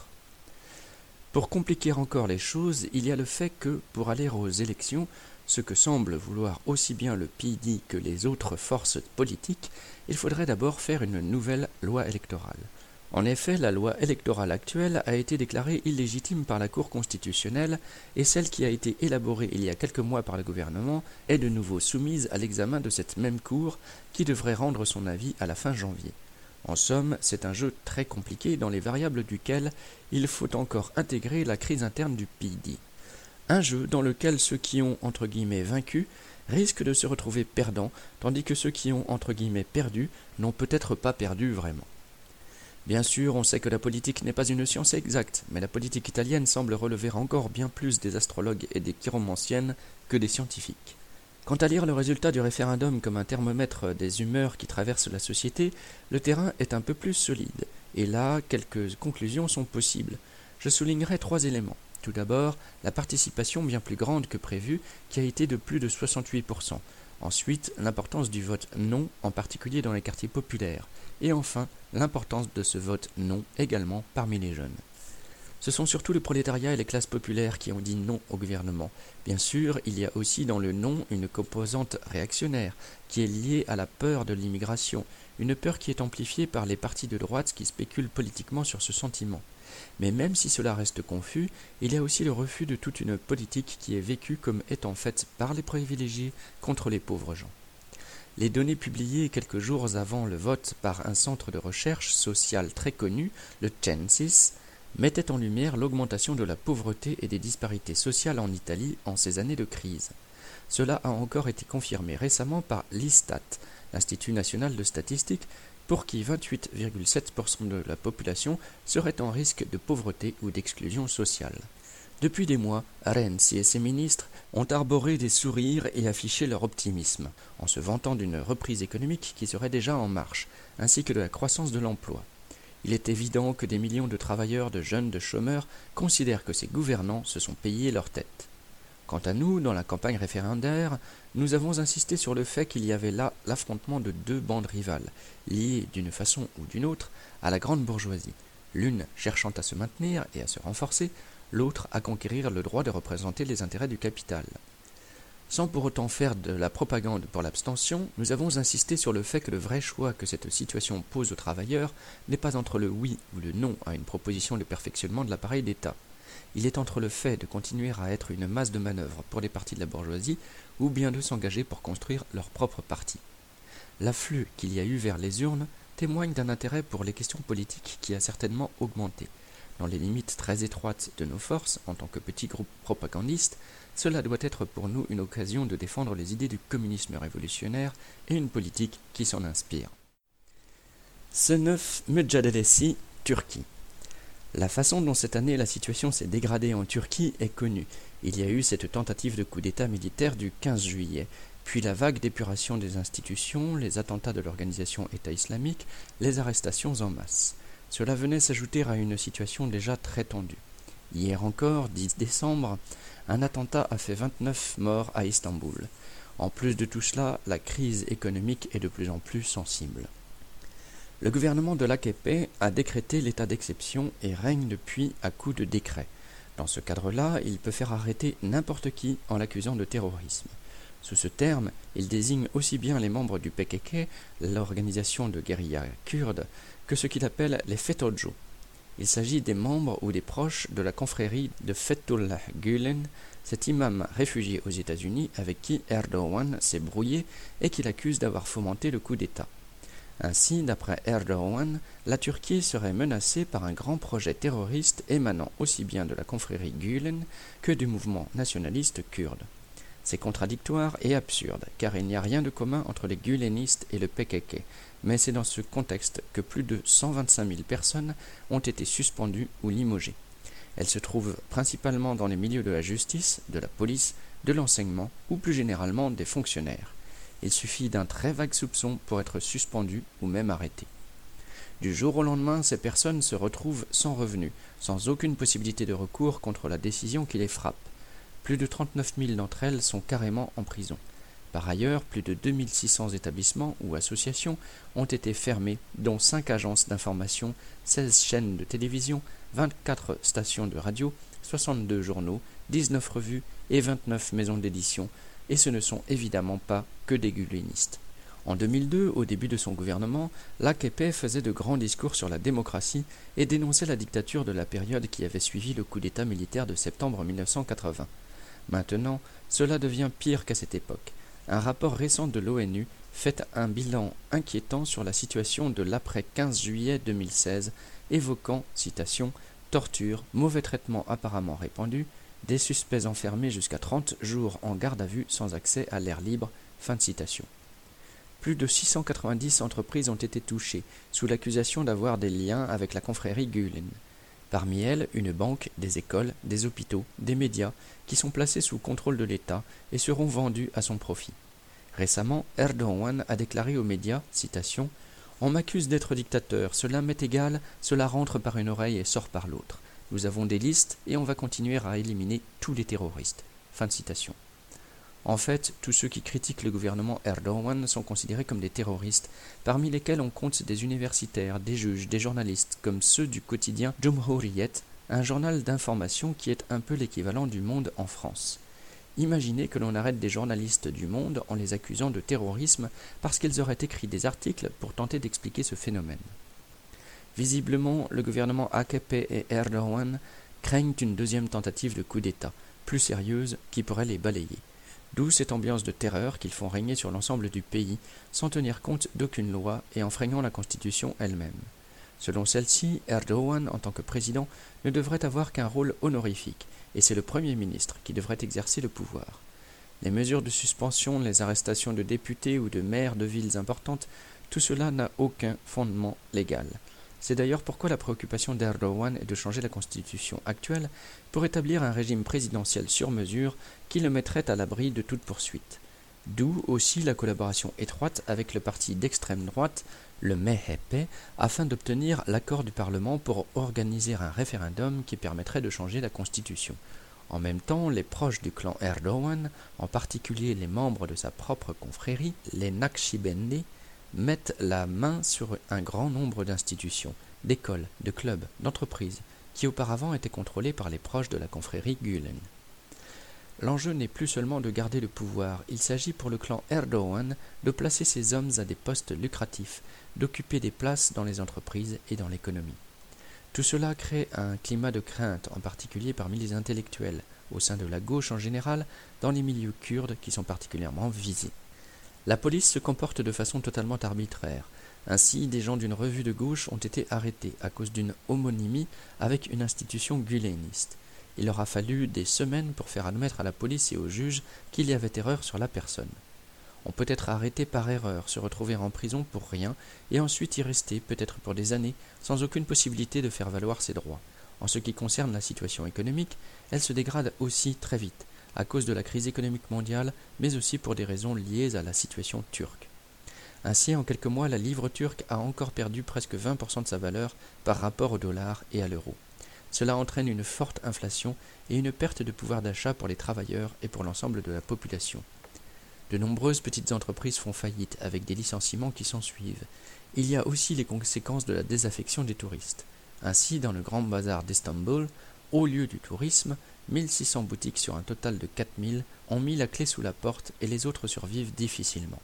Pour compliquer encore les choses, il y a le fait que, pour aller aux élections, ce que semble vouloir aussi bien le P D que les autres forces politiques, il faudrait d'abord faire une nouvelle loi électorale. En effet, la loi électorale actuelle a été déclarée illégitime par la Cour constitutionnelle et celle qui a été élaborée il y a quelques mois par le gouvernement est de nouveau soumise à l'examen de cette même Cour qui devrait rendre son avis à la fin janvier. En somme, c'est un jeu très compliqué dans les variables duquel il faut encore intégrer la crise interne du P D. Un jeu dans lequel ceux qui ont entre guillemets vaincu risquent de se retrouver perdants, tandis que ceux qui ont entre guillemets perdu n'ont peut-être pas perdu vraiment. Bien sûr, on sait que la politique n'est pas une science exacte, mais la politique italienne semble relever encore bien plus des astrologues et des chiromanciennes que des scientifiques. Quant à lire le résultat du référendum comme un thermomètre des humeurs qui traversent la société, le terrain est un peu plus solide, et là, quelques conclusions sont possibles. Je soulignerai trois éléments. Tout d'abord, la participation bien plus grande que prévu, qui a été de plus de soixante-huit pour cent. Ensuite, l'importance du vote non, en particulier dans les quartiers populaires. Et enfin, l'importance de ce vote non également parmi les jeunes. Ce sont surtout le prolétariat et les classes populaires qui ont dit non au gouvernement. Bien sûr, il y a aussi dans le non une composante réactionnaire, qui est liée à la peur de l'immigration, une peur qui est amplifiée par les partis de droite qui spéculent politiquement sur ce sentiment. Mais même si cela reste confus, il y a aussi le refus de toute une politique qui est vécue comme étant faite par les privilégiés contre les pauvres gens. Les données publiées quelques jours avant le vote par un centre de recherche sociale très connu, le Censis, mettaient en lumière l'augmentation de la pauvreté et des disparités sociales en Italie en ces années de crise. Cela a encore été confirmé récemment par l'Istat, l'Institut national de statistique, pour qui vingt-huit virgule sept pour cent de la population serait en risque de pauvreté ou d'exclusion sociale. Depuis des mois, Renzi et ses ministres ont arboré des sourires et affiché leur optimisme, en se vantant d'une reprise économique qui serait déjà en marche, ainsi que de la croissance de l'emploi. Il est évident que des millions de travailleurs, de jeunes, de chômeurs considèrent que ces gouvernants se sont payés leur tête. Quant à nous, dans la campagne référendaire, nous avons insisté sur le fait qu'il y avait là l'affrontement de deux bandes rivales, liées d'une façon ou d'une autre à la grande bourgeoisie, l'une cherchant à se maintenir et à se renforcer, l'autre à conquérir le droit de représenter les intérêts du capital. Sans pour autant faire de la propagande pour l'abstention, nous avons insisté sur le fait que le vrai choix que cette situation pose aux travailleurs n'est pas entre le oui ou le non à une proposition de perfectionnement de l'appareil d'État. Il est entre le fait de continuer à être une masse de manœuvre pour les partis de la bourgeoisie ou bien de s'engager pour construire leur propre parti. L'afflux qu'il y a eu vers les urnes témoigne d'un intérêt pour les questions politiques qui a certainement augmenté. Dans les limites très étroites de nos forces, en tant que petit groupe propagandiste, cela doit être pour nous une occasion de défendre les idées du communisme révolutionnaire et une politique qui s'en inspire. Sınıf mücadelesi, Turquie. La façon dont cette année la situation s'est dégradée en Turquie est connue. Il y a eu cette tentative de coup d'État militaire du quinze juillet, puis la vague d'épuration des institutions, les attentats de l'organisation État islamique, les arrestations en masse. Cela venait s'ajouter à une situation déjà très tendue. Hier encore, dix décembre, un attentat a fait vingt-neuf morts à Istanbul. En plus de tout cela, la crise économique est de plus en plus sensible. Le gouvernement de l'A K P a décrété l'état d'exception et règne depuis à coup de décret. Dans ce cadre-là, il peut faire arrêter n'importe qui en l'accusant de terrorisme. Sous ce terme, il désigne aussi bien les membres du P K K, l'organisation de guérilla kurde, que ce qu'il appelle les FETÖ'cü. Il s'agit des membres ou des proches de la confrérie de Fethullah Gülen, cet imam réfugié aux États-Unis avec qui Erdogan s'est brouillé et qu'il accuse d'avoir fomenté le coup d'État. Ainsi, d'après Erdogan, la Turquie serait menacée par un grand projet terroriste émanant aussi bien de la confrérie Gülen que du mouvement nationaliste kurde. C'est contradictoire et absurde, car il n'y a rien de commun entre les Gülenistes et le P K K, mais c'est dans ce contexte que plus de cent vingt-cinq mille personnes ont été suspendues ou limogées. Elles se trouvent principalement dans les milieux de la justice, de la police, de l'enseignement ou plus généralement des fonctionnaires. Il suffit d'un très vague soupçon pour être suspendu ou même arrêté. Du jour au lendemain, ces personnes se retrouvent sans revenus, sans aucune possibilité de recours contre la décision qui les frappe. Plus de trente-neuf mille d'entre elles sont carrément en prison. Par ailleurs, plus de deux mille six cents établissements ou associations ont été fermés, dont cinq agences d'information, seize chaînes de télévision, vingt-quatre stations de radio, soixante-deux journaux, dix-neuf revues et vingt-neuf maisons d'édition, et ce ne sont évidemment pas que des gülenistes. En deux mille deux, au début de son gouvernement, l'A K P faisait de grands discours sur la démocratie et dénonçait la dictature de la période qui avait suivi le coup d'État militaire de septembre mille neuf cent quatre-vingts. Maintenant, cela devient pire qu'à cette époque. Un rapport récent de l'ONU fait un bilan inquiétant sur la situation de l'après quinze juillet deux mille seize, évoquant, citation, « torture, mauvais traitements apparemment répandus, des suspects enfermés jusqu'à trente jours en garde à vue sans accès à l'air libre », fin de citation. Plus de six cent quatre-vingt-dix entreprises ont été touchées, sous l'accusation d'avoir des liens avec la confrérie Gülen. Parmi elles, une banque, des écoles, des hôpitaux, des médias, qui sont placés sous contrôle de l'État et seront vendus à son profit. Récemment, Erdogan a déclaré aux médias, citation, « On m'accuse d'être dictateur, cela m'est égal, cela rentre par une oreille et sort par l'autre. Nous avons des listes et on va continuer à éliminer tous les terroristes. » Fin de citation. En fait, tous ceux qui critiquent le gouvernement Erdogan sont considérés comme des terroristes, parmi lesquels on compte des universitaires, des juges, des journalistes, comme ceux du quotidien Cumhuriyet, un journal d'information qui est un peu l'équivalent du Monde en France. Imaginez que l'on arrête des journalistes du Monde en les accusant de terrorisme parce qu'ils auraient écrit des articles pour tenter d'expliquer ce phénomène. Visiblement, le gouvernement A K P et Erdogan craignent une deuxième tentative de coup d'État, plus sérieuse, qui pourrait les balayer. D'où cette ambiance de terreur qu'ils font régner sur l'ensemble du pays, sans tenir compte d'aucune loi et en freignant la Constitution elle-même. Selon celle-ci, Erdogan, en tant que président, ne devrait avoir qu'un rôle honorifique, et c'est le Premier ministre qui devrait exercer le pouvoir. Les mesures de suspension, les arrestations de députés ou de maires de villes importantes, tout cela n'a aucun fondement légal. C'est d'ailleurs pourquoi la préoccupation d'Erdogan est de changer la constitution actuelle pour établir un régime présidentiel sur mesure qui le mettrait à l'abri de toute poursuite. D'où aussi la collaboration étroite avec le parti d'extrême droite, le M H P, afin d'obtenir l'accord du Parlement pour organiser un référendum qui permettrait de changer la constitution. En même temps, les proches du clan Erdogan, en particulier les membres de sa propre confrérie, les Nakşibendi, mettent la main sur un grand nombre d'institutions, d'écoles, de clubs, d'entreprises, qui auparavant étaient contrôlées par les proches de la confrérie Gülen. L'enjeu n'est plus seulement de garder le pouvoir, il s'agit pour le clan Erdogan de placer ses hommes à des postes lucratifs, d'occuper des places dans les entreprises et dans l'économie. Tout cela crée un climat de crainte, en particulier parmi les intellectuels, au sein de la gauche en général, dans les milieux kurdes qui sont particulièrement visés. La police se comporte de façon totalement arbitraire. Ainsi, des gens d'une revue de gauche ont été arrêtés à cause d'une homonymie avec une institution guleniste. Il aura fallu des semaines pour faire admettre à la police et aux juges qu'il y avait erreur sur la personne. On peut être arrêté par erreur, se retrouver en prison pour rien, et ensuite y rester, peut-être pour des années, sans aucune possibilité de faire valoir ses droits. En ce qui concerne la situation économique, elle se dégrade aussi très vite, à cause de la crise économique mondiale, mais aussi pour des raisons liées à la situation turque. Ainsi, en quelques mois, la livre turque a encore perdu presque vingt pour cent de sa valeur par rapport au dollar et à l'euro. Cela entraîne une forte inflation et une perte de pouvoir d'achat pour les travailleurs et pour l'ensemble de la population. De nombreuses petites entreprises font faillite avec des licenciements qui s'ensuivent. Il y a aussi les conséquences de la désaffection des touristes. Ainsi, dans le grand bazar d'Istanbul, au lieu du tourisme, mille six cents boutiques sur un total de quatre mille ont mis la clé sous la porte et les autres survivent difficilement.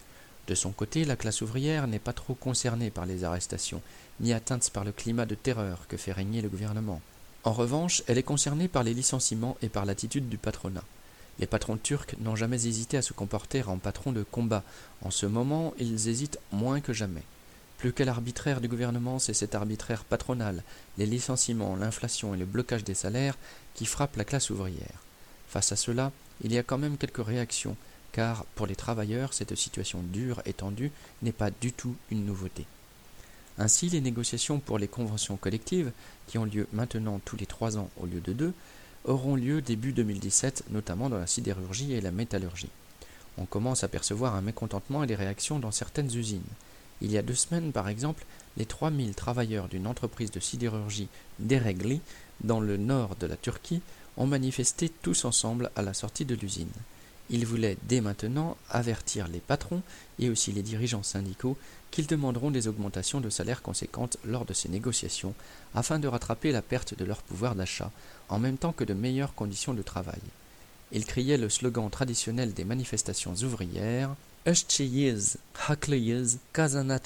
De son côté, la classe ouvrière n'est pas trop concernée par les arrestations, ni atteinte par le climat de terreur que fait régner le gouvernement. En revanche, elle est concernée par les licenciements et par l'attitude du patronat. Les patrons turcs n'ont jamais hésité à se comporter en patrons de combat. En ce moment, ils hésitent moins que jamais. Plus que l'arbitraire du gouvernement, c'est cet arbitraire patronal, les licenciements, l'inflation et le blocage des salaires qui frappent la classe ouvrière. Face à cela, il y a quand même quelques réactions, car pour les travailleurs, cette situation dure et tendue n'est pas du tout une nouveauté. Ainsi, les négociations pour les conventions collectives, qui ont lieu maintenant tous les trois ans au lieu de deux, auront lieu début deux mille dix-sept, notamment dans la sidérurgie et la métallurgie. On commence à percevoir un mécontentement et des réactions dans certaines usines. Il y a deux semaines, par exemple, les trois mille travailleurs d'une entreprise de sidérurgie Deregli, dans le nord de la Turquie, ont manifesté tous ensemble à la sortie de l'usine. Ils voulaient dès maintenant avertir les patrons et aussi les dirigeants syndicaux qu'ils demanderont des augmentations de salaire conséquentes lors de ces négociations afin de rattraper la perte de leur pouvoir d'achat en même temps que de meilleures conditions de travail. Ils criaient le slogan traditionnel des manifestations ouvrières « Işçiyiz, haklıyız, kazanacağız ».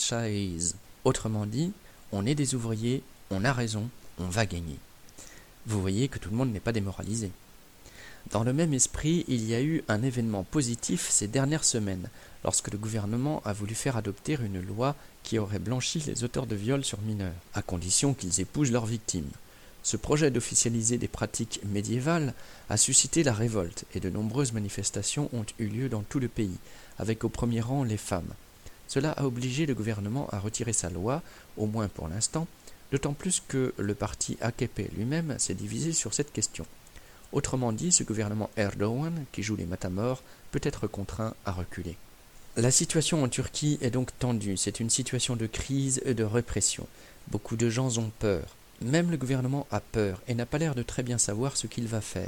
Autrement dit, on est des ouvriers, on a raison, on va gagner. Vous voyez que tout le monde n'est pas démoralisé. Dans le même esprit, il y a eu un événement positif ces dernières semaines, lorsque le gouvernement a voulu faire adopter une loi qui aurait blanchi les auteurs de viols sur mineurs, à condition qu'ils épousent leurs victimes. Ce projet d'officialiser des pratiques médiévales a suscité la révolte et de nombreuses manifestations ont eu lieu dans tout le pays, avec au premier rang les femmes. Cela a obligé le gouvernement à retirer sa loi, au moins pour l'instant, d'autant plus que le parti A K P lui-même s'est divisé sur cette question. Autrement dit, ce gouvernement Erdogan, qui joue les matamores, peut être contraint à reculer. La situation en Turquie est donc tendue, c'est une situation de crise et de répression. Beaucoup de gens ont peur. Même le gouvernement a peur et n'a pas l'air de très bien savoir ce qu'il va faire.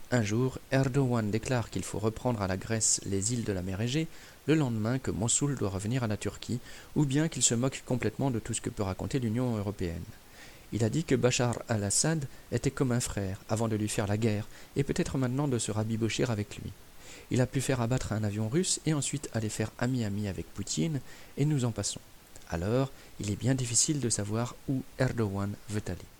Un jour, Erdogan déclare qu'il faut reprendre à la Grèce les îles de la mer Égée, le lendemain que Mossoul doit revenir à la Turquie, ou bien qu'il se moque complètement de tout ce que peut raconter l'Union européenne. Il a dit que Bachar al-Assad était comme un frère avant de lui faire la guerre, et peut-être maintenant de se rabibocher avec lui. Il a pu faire abattre un avion russe et ensuite aller faire ami-ami avec Poutine, et nous en passons. Alors, il est bien difficile de savoir où Erdogan veut aller.